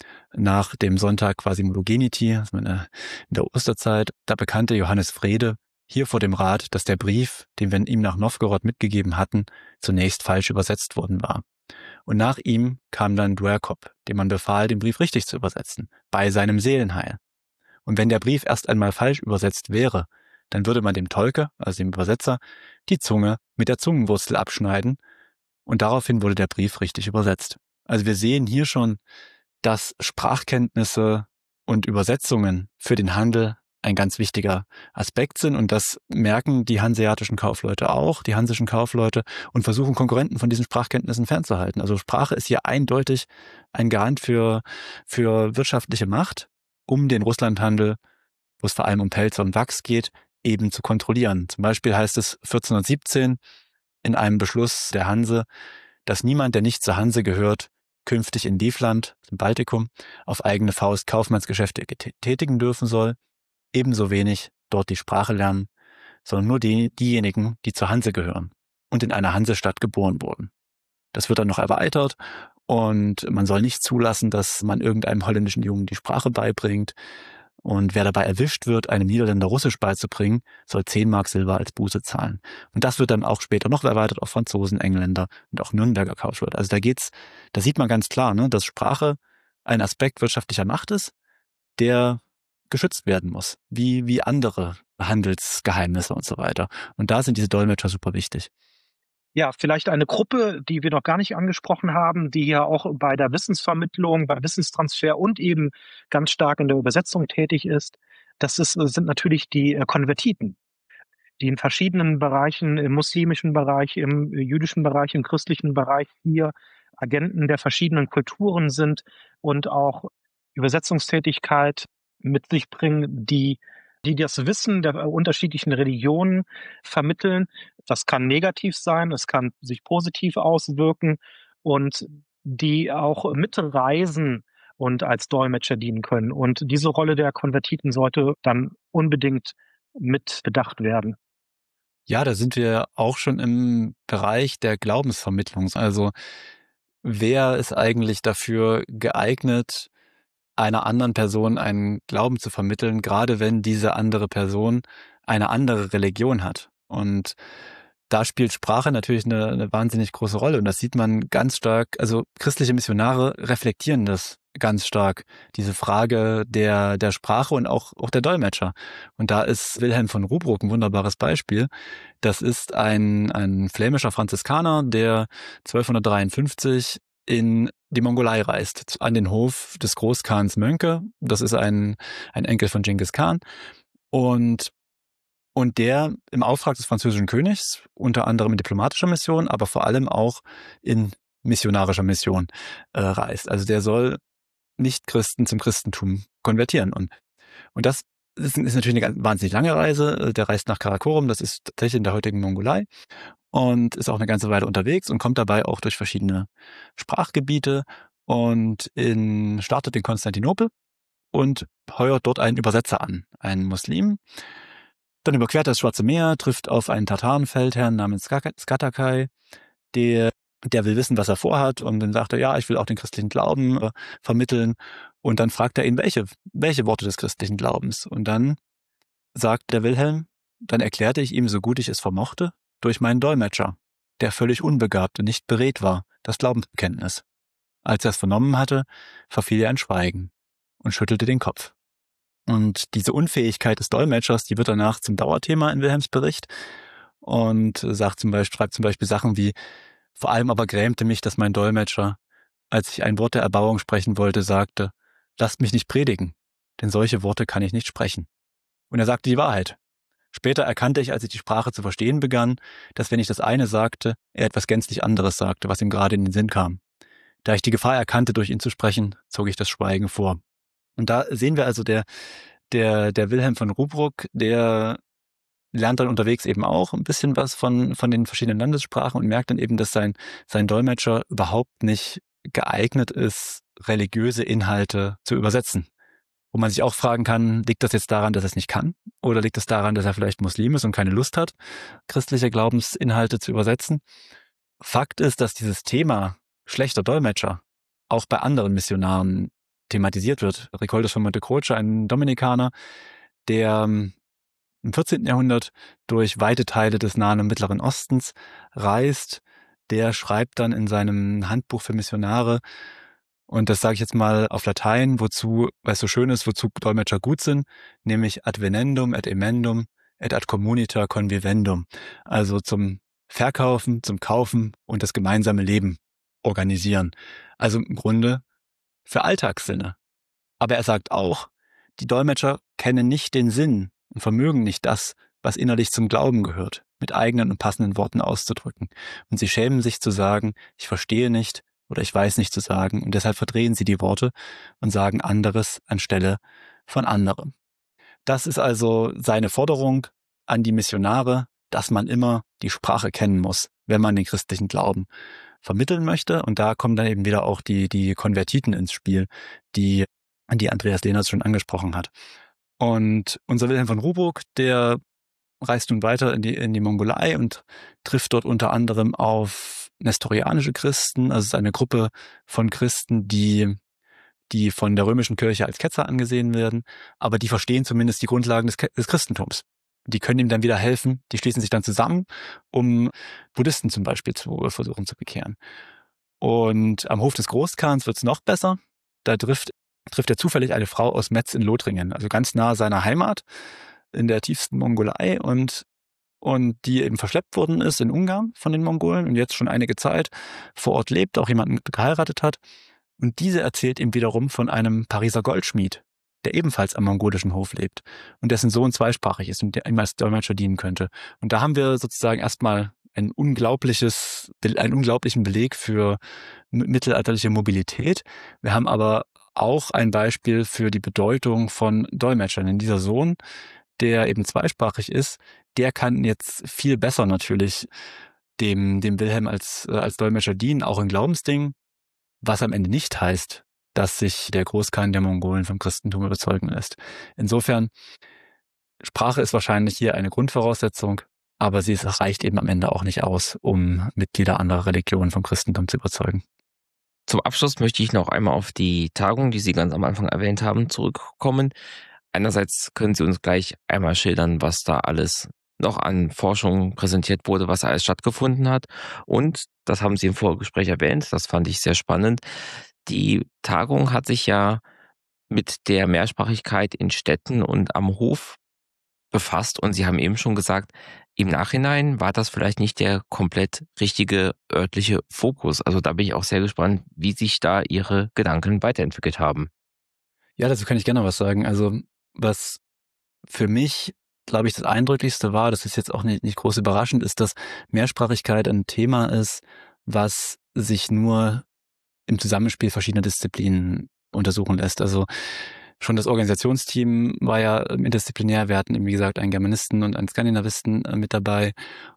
nach dem Sonntag Quasimodogeniti, also in der Osterzeit, da bekannte Johannes Frede hier vor dem Rat, dass der Brief, den wir ihm nach Nowgorod mitgegeben hatten, zunächst falsch übersetzt worden war. Und nach ihm kam dann Dwerkop, dem man befahl, den Brief richtig zu übersetzen, bei seinem Seelenheil. Und wenn der Brief erst einmal falsch übersetzt wäre, dann würde man dem Tolke, also dem Übersetzer, die Zunge mit der Zungenwurzel abschneiden und daraufhin wurde der Brief richtig übersetzt. Also wir sehen hier schon, dass Sprachkenntnisse und Übersetzungen für den Handel ein ganz wichtiger Aspekt sind und das merken die hanseatischen Kaufleute auch, die hansischen Kaufleute und versuchen Konkurrenten von diesen Sprachkenntnissen fernzuhalten. Also Sprache ist hier eindeutig ein Garant für, für wirtschaftliche Macht, um den Russlandhandel, wo es vor allem um Pelze und Wachs geht, eben zu kontrollieren. Zum Beispiel heißt es vierzehnhundertsiebzehn in einem Beschluss der Hanse, dass niemand, der nicht zur Hanse gehört, künftig in Livland, im Baltikum, auf eigene Faust Kaufmannsgeschäfte tätigen dürfen soll, ebenso wenig dort die Sprache lernen, sondern nur die, diejenigen, die zur Hanse gehören und in einer Hansestadt geboren wurden. Das wird dann noch erweitert und man soll nicht zulassen, dass man irgendeinem holländischen Jungen die Sprache beibringt. Und wer dabei erwischt wird, einem Niederländer Russisch beizubringen, soll zehn Mark Silber als Buße zahlen. Und das wird dann auch später noch erweitert auf Franzosen, Engländer und auch Nürnberger Kaufleute. Also da geht's, da sieht man ganz klar, ne, dass Sprache ein Aspekt wirtschaftlicher Macht ist, der geschützt werden muss, wie, wie andere Handelsgeheimnisse und so weiter. Und da sind diese Dolmetscher super wichtig. Ja, vielleicht eine Gruppe, die wir noch gar nicht angesprochen haben, die ja auch bei der Wissensvermittlung, bei Wissenstransfer und eben ganz stark in der Übersetzung tätig ist. Das ist, sind natürlich die Konvertiten, die in verschiedenen Bereichen, im muslimischen Bereich, im jüdischen Bereich, im christlichen Bereich hier Agenten der verschiedenen Kulturen sind und auch Übersetzungstätigkeit mit sich bringen, die die das Wissen der unterschiedlichen Religionen vermitteln. Das kann negativ sein, es kann sich positiv auswirken und die auch mitreisen und als Dolmetscher dienen können. Und diese Rolle der Konvertiten sollte dann unbedingt mit bedacht werden. Ja, da sind wir auch schon im Bereich der Glaubensvermittlung. Also wer ist eigentlich dafür geeignet, einer anderen Person einen Glauben zu vermitteln, gerade wenn diese andere Person eine andere Religion hat? Und da spielt Sprache natürlich eine, eine wahnsinnig große Rolle. Und das sieht man ganz stark. Also christliche Missionare reflektieren das ganz stark, diese Frage der, der Sprache und auch, auch der Dolmetscher. Und da ist Wilhelm von Rubruck ein wunderbares Beispiel. Das ist ein, ein flämischer Franziskaner, der zwölfhundertdreiundfünfzig in die Mongolei reist, an den Hof des Großkhans Mönke. Das ist ein, ein Enkel von Genghis Khan. Und Und der im Auftrag des französischen Königs, unter anderem in diplomatischer Mission, aber vor allem auch in missionarischer Mission äh, reist. Also der soll Nicht-Christen zum Christentum konvertieren. Und, und das ist, ist natürlich eine ganz, wahnsinnig lange Reise. Der reist nach Karakorum, das ist tatsächlich in der heutigen Mongolei, und ist auch eine ganze Weile unterwegs und kommt dabei auch durch verschiedene Sprachgebiete und in, startet in Konstantinopel und heuert dort einen Übersetzer an, einen Muslim. Dann überquert er das Schwarze Meer, trifft auf einen Tatarenfeldherrn namens Skatakai, der, der will wissen, was er vorhat, und dann sagt er, ja, ich will auch den christlichen Glauben äh, vermitteln. Und dann fragt er ihn, welche, welche Worte des christlichen Glaubens. Und dann sagt der Wilhelm, dann erklärte ich ihm, so gut ich es vermochte, durch meinen Dolmetscher, der völlig unbegabt und nicht beredt war, das Glaubensbekenntnis. Als er es vernommen hatte, verfiel er in Schweigen und schüttelte den Kopf. Und diese Unfähigkeit des Dolmetschers, die wird danach zum Dauerthema in Wilhelms Bericht und sagt zum Beispiel, schreibt zum Beispiel Sachen wie, vor allem aber grämte mich, dass mein Dolmetscher, als ich ein Wort der Erbauung sprechen wollte, sagte, lasst mich nicht predigen, denn solche Worte kann ich nicht sprechen. Und er sagte die Wahrheit. Später erkannte ich, als ich die Sprache zu verstehen begann, dass wenn ich das eine sagte, er etwas gänzlich anderes sagte, was ihm gerade in den Sinn kam. Da ich die Gefahr erkannte, durch ihn zu sprechen, zog ich das Schweigen vor. Und da sehen wir also, der, der, der Wilhelm von Rubruck, der lernt dann unterwegs eben auch ein bisschen was von, von den verschiedenen Landessprachen und merkt dann eben, dass sein, sein Dolmetscher überhaupt nicht geeignet ist, religiöse Inhalte zu übersetzen. Wo man sich auch fragen kann, liegt das jetzt daran, dass er es nicht kann? Oder liegt es daran, dass er vielleicht Muslim ist und keine Lust hat, christliche Glaubensinhalte zu übersetzen? Fakt ist, dass dieses Thema schlechter Dolmetscher auch bei anderen Missionaren thematisiert wird. Ricordus von Monte Croce, ein Dominikaner, der im vierzehnten Jahrhundert durch weite Teile des Nahen und Mittleren Ostens reist, der schreibt dann in seinem Handbuch für Missionare, und das sage ich jetzt mal auf Latein, wozu, weil es so schön ist, wozu Dolmetscher gut sind, nämlich ad venendum et emendum et ad communita convivendum. Also zum Verkaufen, zum Kaufen und das gemeinsame Leben organisieren. Also im Grunde für Alltagssinne. Aber er sagt auch, die Dolmetscher kennen nicht den Sinn und vermögen nicht das, was innerlich zum Glauben gehört, mit eigenen und passenden Worten auszudrücken. Und sie schämen sich zu sagen, ich verstehe nicht oder ich weiß nicht zu sagen, und deshalb verdrehen sie die Worte und sagen anderes anstelle von anderem. Das ist also seine Forderung an die Missionare, dass man immer die Sprache kennen muss, wenn man den christlichen Glauben vermitteln möchte. Und da kommen dann eben wieder auch die, die Konvertiten ins Spiel, die, die Andreas Lehnertz schon angesprochen hat. Und unser Wilhelm von Rubruck, der reist nun weiter in die, in die Mongolei und trifft dort unter anderem auf nestorianische Christen, also es ist eine Gruppe von Christen, die, die von der römischen Kirche als Ketzer angesehen werden, aber die verstehen zumindest die Grundlagen des, des Christentums. Die können ihm dann wieder helfen, die schließen sich dann zusammen, um Buddhisten zum Beispiel zu versuchen zu bekehren. Und am Hof des Großkhans wird es noch besser. Da trifft, trifft er zufällig eine Frau aus Metz in Lothringen, also ganz nahe seiner Heimat in der tiefsten Mongolei, und und die eben verschleppt worden ist in Ungarn von den Mongolen und jetzt schon einige Zeit vor Ort lebt, auch jemanden geheiratet hat. Und diese erzählt ihm wiederum von einem Pariser Goldschmied, der ebenfalls am mongolischen Hof lebt und dessen Sohn zweisprachig ist und der ihm als Dolmetscher dienen könnte. Und da haben wir sozusagen erstmal ein unglaubliches, einen unglaublichen Beleg für mittelalterliche Mobilität. Wir haben aber auch ein Beispiel für die Bedeutung von Dolmetschern. Denn dieser Sohn, der eben zweisprachig ist, der kann jetzt viel besser natürlich dem, dem Wilhelm als, äh, als Dolmetscher dienen, auch in Glaubensdingen, was am Ende nicht heißt, dass sich der Großkhan der Mongolen vom Christentum überzeugen lässt. Insofern, Sprache ist wahrscheinlich hier eine Grundvoraussetzung, aber sie ist, reicht eben am Ende auch nicht aus, um Mitglieder anderer Religionen vom Christentum zu überzeugen. Zum Abschluss möchte ich noch einmal auf die Tagung, die Sie ganz am Anfang erwähnt haben, zurückkommen. Einerseits können Sie uns gleich einmal schildern, was da alles noch an Forschung präsentiert wurde, was alles stattgefunden hat. Und, das haben Sie im Vorgespräch erwähnt, das fand ich sehr spannend, die Tagung hat sich ja mit der Mehrsprachigkeit in Städten und am Hof befasst. Und Sie haben eben schon gesagt, im Nachhinein war das vielleicht nicht der komplett richtige örtliche Fokus. Also da bin ich auch sehr gespannt, wie sich da Ihre Gedanken weiterentwickelt haben. Ja, dazu kann ich gerne was sagen. Also was für mich, glaube ich, das Eindrücklichste war, das ist jetzt auch nicht, nicht groß überraschend, ist, dass Mehrsprachigkeit ein Thema ist, was sich nur im Zusammenspiel verschiedener Disziplinen untersuchen lässt. Also schon das Organisationsteam war ja interdisziplinär. Wir hatten, wie gesagt, einen Germanisten und einen Skandinavisten mit dabei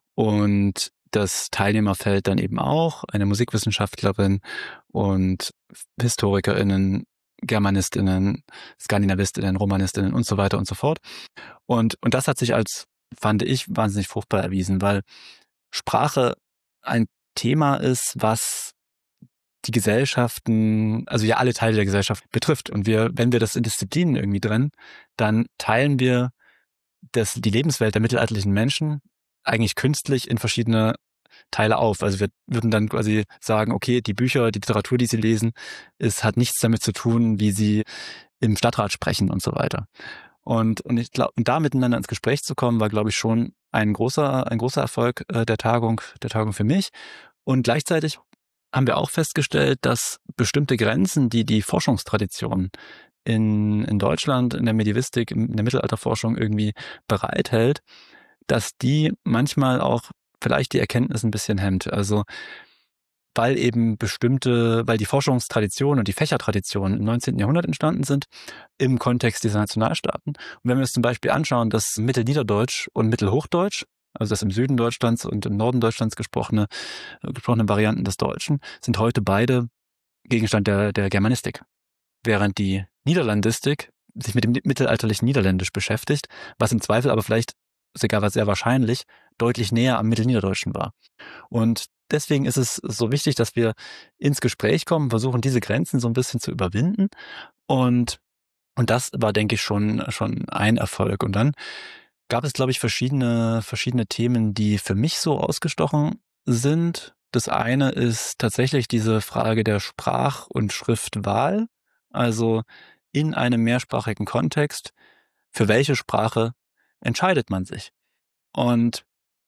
und das Teilnehmerfeld dann eben auch, eine Musikwissenschaftlerin und HistorikerInnen, GermanistInnen, SkandinavistInnen, RomanistInnen und so weiter und so fort. Und, und das hat sich als, fand ich, wahnsinnig fruchtbar erwiesen, weil Sprache ein Thema ist, was die Gesellschaften, also ja alle Teile der Gesellschaft betrifft. Und wir, wenn wir das in Disziplinen irgendwie trennen, dann teilen wir das, die Lebenswelt der mittelalterlichen Menschen eigentlich künstlich in verschiedene Teile auf. Also wir würden dann quasi sagen, okay, die Bücher, die Literatur, die sie lesen, es hat nichts damit zu tun, wie sie im Stadtrat sprechen und so weiter. Und, und ich glaube, und da miteinander ins Gespräch zu kommen, war, glaube ich, schon ein großer, ein großer Erfolg äh, der Tagung, der Tagung für mich. Und gleichzeitig haben wir auch festgestellt, dass bestimmte Grenzen, die die Forschungstradition in, in Deutschland, in der Medievistik, in der Mittelalterforschung irgendwie bereithält, dass die manchmal auch vielleicht die Erkenntnis ein bisschen hemmt. Also weil eben bestimmte, weil die Forschungstradition und die Fächertradition im neunzehnten Jahrhundert entstanden sind, im Kontext dieser Nationalstaaten. Und wenn wir uns zum Beispiel anschauen, dass Mittelniederdeutsch und Mittelhochdeutsch, also das im Süden Deutschlands und im Norden Deutschlands gesprochene, gesprochene Varianten des Deutschen, sind heute beide Gegenstand der, der Germanistik. Während die Niederlandistik sich mit dem mittelalterlichen Niederländisch beschäftigt, was im Zweifel aber vielleicht, sogar sehr wahrscheinlich, deutlich näher am Mittelniederdeutschen war. Und deswegen ist es so wichtig, dass wir ins Gespräch kommen, versuchen, diese Grenzen so ein bisschen zu überwinden. Und, und das war, denke ich, schon, schon ein Erfolg. Und dann gab es, glaube ich, verschiedene, verschiedene Themen, die für mich so ausgestochen sind. Das eine ist tatsächlich diese Frage der Sprach- und Schriftwahl. Also in einem mehrsprachigen Kontext, für welche Sprache entscheidet man sich? Und,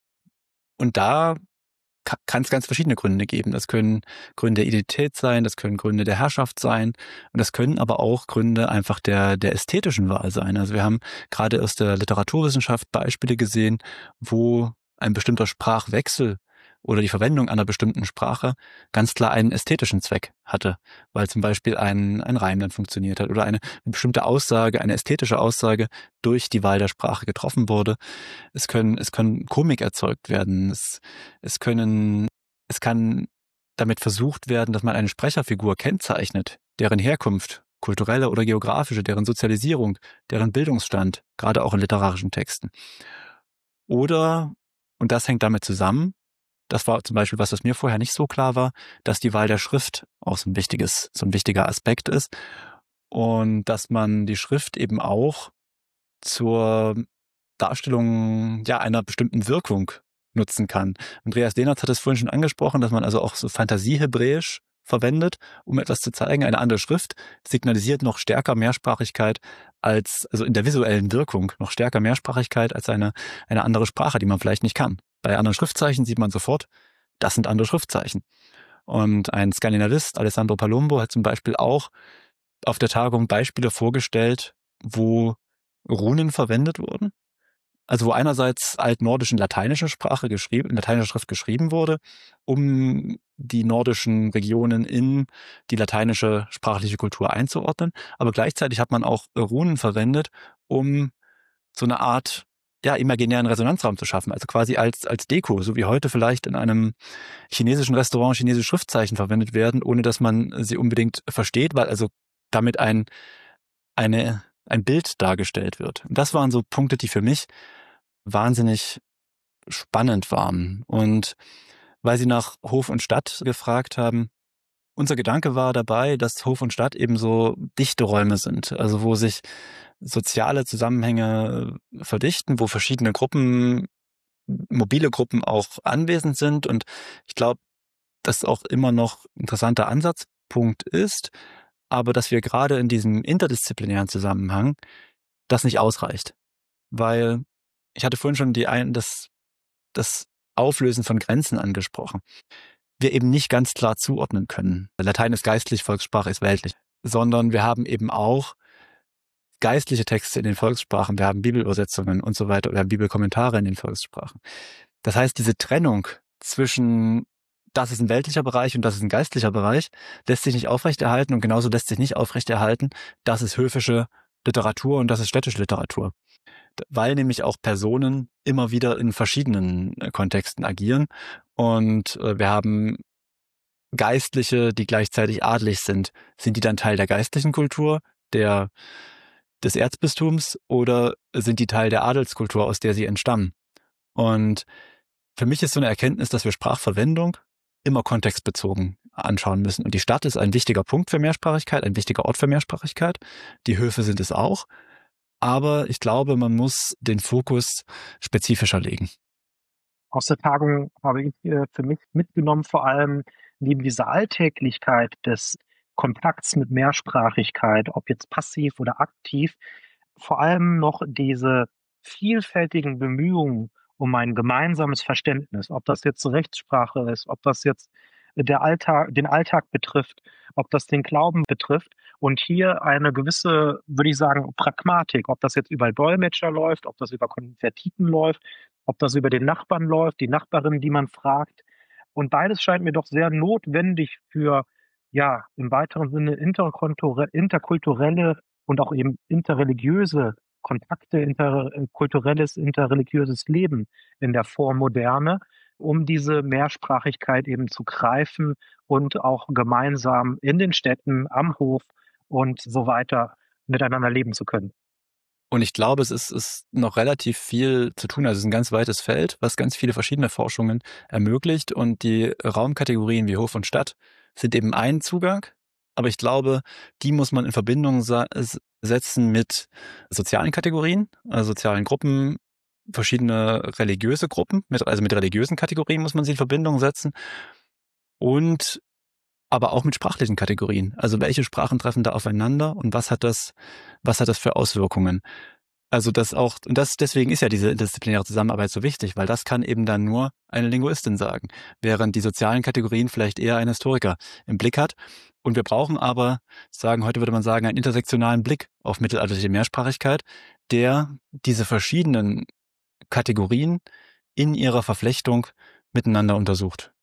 und da kann es ganz verschiedene Gründe geben. Das können Gründe der Identität sein, das können Gründe der Herrschaft sein und das können aber auch Gründe einfach der, der ästhetischen Wahl sein. Also wir haben gerade aus der Literaturwissenschaft Beispiele gesehen, wo ein bestimmter Sprachwechsel oder die Verwendung einer bestimmten Sprache ganz klar einen ästhetischen Zweck hatte, weil zum Beispiel ein, ein Reim dann funktioniert hat oder eine, eine bestimmte Aussage, eine ästhetische Aussage durch die Wahl der Sprache getroffen wurde. Es können, es können Komik erzeugt werden. Es, es können, es kann damit versucht werden, dass man eine Sprecherfigur kennzeichnet, deren Herkunft, kulturelle oder geografische, deren Sozialisierung, deren Bildungsstand, gerade auch in literarischen Texten. Oder, und das hängt damit zusammen, das war zum Beispiel was, was mir vorher nicht so klar war, dass die Wahl der Schrift auch so ein wichtiges, so ein wichtiger Aspekt ist und dass man die Schrift eben auch zur Darstellung ja einer bestimmten Wirkung nutzen kann. Andreas Lehnertz hat es vorhin schon angesprochen, dass man also auch so Fantasiehebräisch verwendet, um etwas zu zeigen. Eine andere Schrift signalisiert noch stärker Mehrsprachigkeit als, also in der visuellen Wirkung noch stärker Mehrsprachigkeit als eine, eine andere Sprache, die man vielleicht nicht kann. Bei anderen Schriftzeichen sieht man sofort, das sind andere Schriftzeichen. Und ein Skandinavist, Alessandro Palumbo, hat zum Beispiel auch auf der Tagung Beispiele vorgestellt, wo Runen verwendet wurden. Also wo einerseits altnordisch in lateinischer Sprache geschrieben, in lateinischer Schrift geschrieben wurde, um die nordischen Regionen in die lateinische sprachliche Kultur einzuordnen. Aber gleichzeitig hat man auch Runen verwendet, um so eine Art ja, imaginären Resonanzraum zu schaffen, also quasi als, als Deko, so wie heute vielleicht in einem chinesischen Restaurant chinesische Schriftzeichen verwendet werden, ohne dass man sie unbedingt versteht, weil also damit ein, eine, ein Bild dargestellt wird. Und das waren so Punkte, die für mich wahnsinnig spannend waren. Und weil Sie nach Hof und Stadt gefragt haben, unser Gedanke war dabei, dass Hof und Stadt eben so dichte Räume sind, also wo sich soziale Zusammenhänge verdichten, wo verschiedene Gruppen, mobile Gruppen auch anwesend sind. Und ich glaube, das auch immer noch ein interessanter Ansatzpunkt ist, aber dass wir gerade in diesem interdisziplinären Zusammenhang das nicht ausreicht. Weil ich hatte vorhin schon die ein, das, das Auflösen von Grenzen angesprochen. Wir eben nicht ganz klar zuordnen können. Latein ist geistlich, Volkssprache ist weltlich. Sondern wir haben eben auch geistliche Texte in den Volkssprachen, wir haben Bibelübersetzungen und so weiter, wir haben Bibelkommentare in den Volkssprachen. Das heißt, diese Trennung zwischen das ist ein weltlicher Bereich und das ist ein geistlicher Bereich, lässt sich nicht aufrechterhalten und genauso lässt sich nicht aufrechterhalten, das ist höfische Literatur und das ist städtische Literatur. Weil nämlich auch Personen immer wieder in verschiedenen Kontexten agieren und wir haben Geistliche, die gleichzeitig adelig sind. Sind die dann Teil der geistlichen Kultur, der des Erzbistums oder sind die Teil der Adelskultur, aus der sie entstammen? Und für mich ist so eine Erkenntnis, dass wir Sprachverwendung immer kontextbezogen anschauen müssen. Und die Stadt ist ein wichtiger Punkt für Mehrsprachigkeit, ein wichtiger Ort für Mehrsprachigkeit. Die Höfe sind es auch. Aber ich glaube, man muss den Fokus spezifischer legen. Aus der Tagung habe ich äh, für mich mitgenommen, vor allem neben dieser Alltäglichkeit des Kontakts mit Mehrsprachigkeit, ob jetzt passiv oder aktiv, vor allem noch diese vielfältigen Bemühungen um ein gemeinsames Verständnis, ob das jetzt Rechtssprache ist, ob das jetzt der Alltag, den Alltag betrifft, ob das den Glauben betrifft und hier eine gewisse, würde ich sagen, Pragmatik, ob das jetzt über Dolmetscher läuft, ob das über Konvertiten läuft, ob das über den Nachbarn läuft, die Nachbarin, die man fragt. Und beides scheint mir doch sehr notwendig für, ja, im weiteren Sinne interkulturelle und auch eben interreligiöse Kontakte, interkulturelles, interreligiöses Leben in der Vormoderne, um diese Mehrsprachigkeit eben zu greifen und auch gemeinsam in den Städten, am Hof und so weiter miteinander leben zu können. Und ich glaube, es ist, ist noch relativ viel zu tun. Also es ist ein ganz weites Feld, was ganz viele verschiedene Forschungen ermöglicht. Und die Raumkategorien wie Hof und Stadt sind eben ein Zugang. Aber ich glaube, die muss man in Verbindung setzen mit sozialen Kategorien, also sozialen Gruppen, verschiedene religiöse Gruppen, mit, also mit religiösen Kategorien muss man sie in Verbindung setzen. Und aber auch mit sprachlichen Kategorien. Also welche Sprachen treffen da aufeinander und was hat das, was hat das für Auswirkungen? Also das auch, und das, deswegen ist ja diese interdisziplinäre Zusammenarbeit so wichtig, weil das kann eben dann nur eine Linguistin sagen, während die sozialen Kategorien vielleicht eher ein Historiker im Blick hat. Und wir brauchen aber, sagen, heute würde man sagen, einen intersektionalen Blick auf mittelalterliche Mehrsprachigkeit, der diese verschiedenen Kategorien in ihrer Verflechtung miteinander untersucht.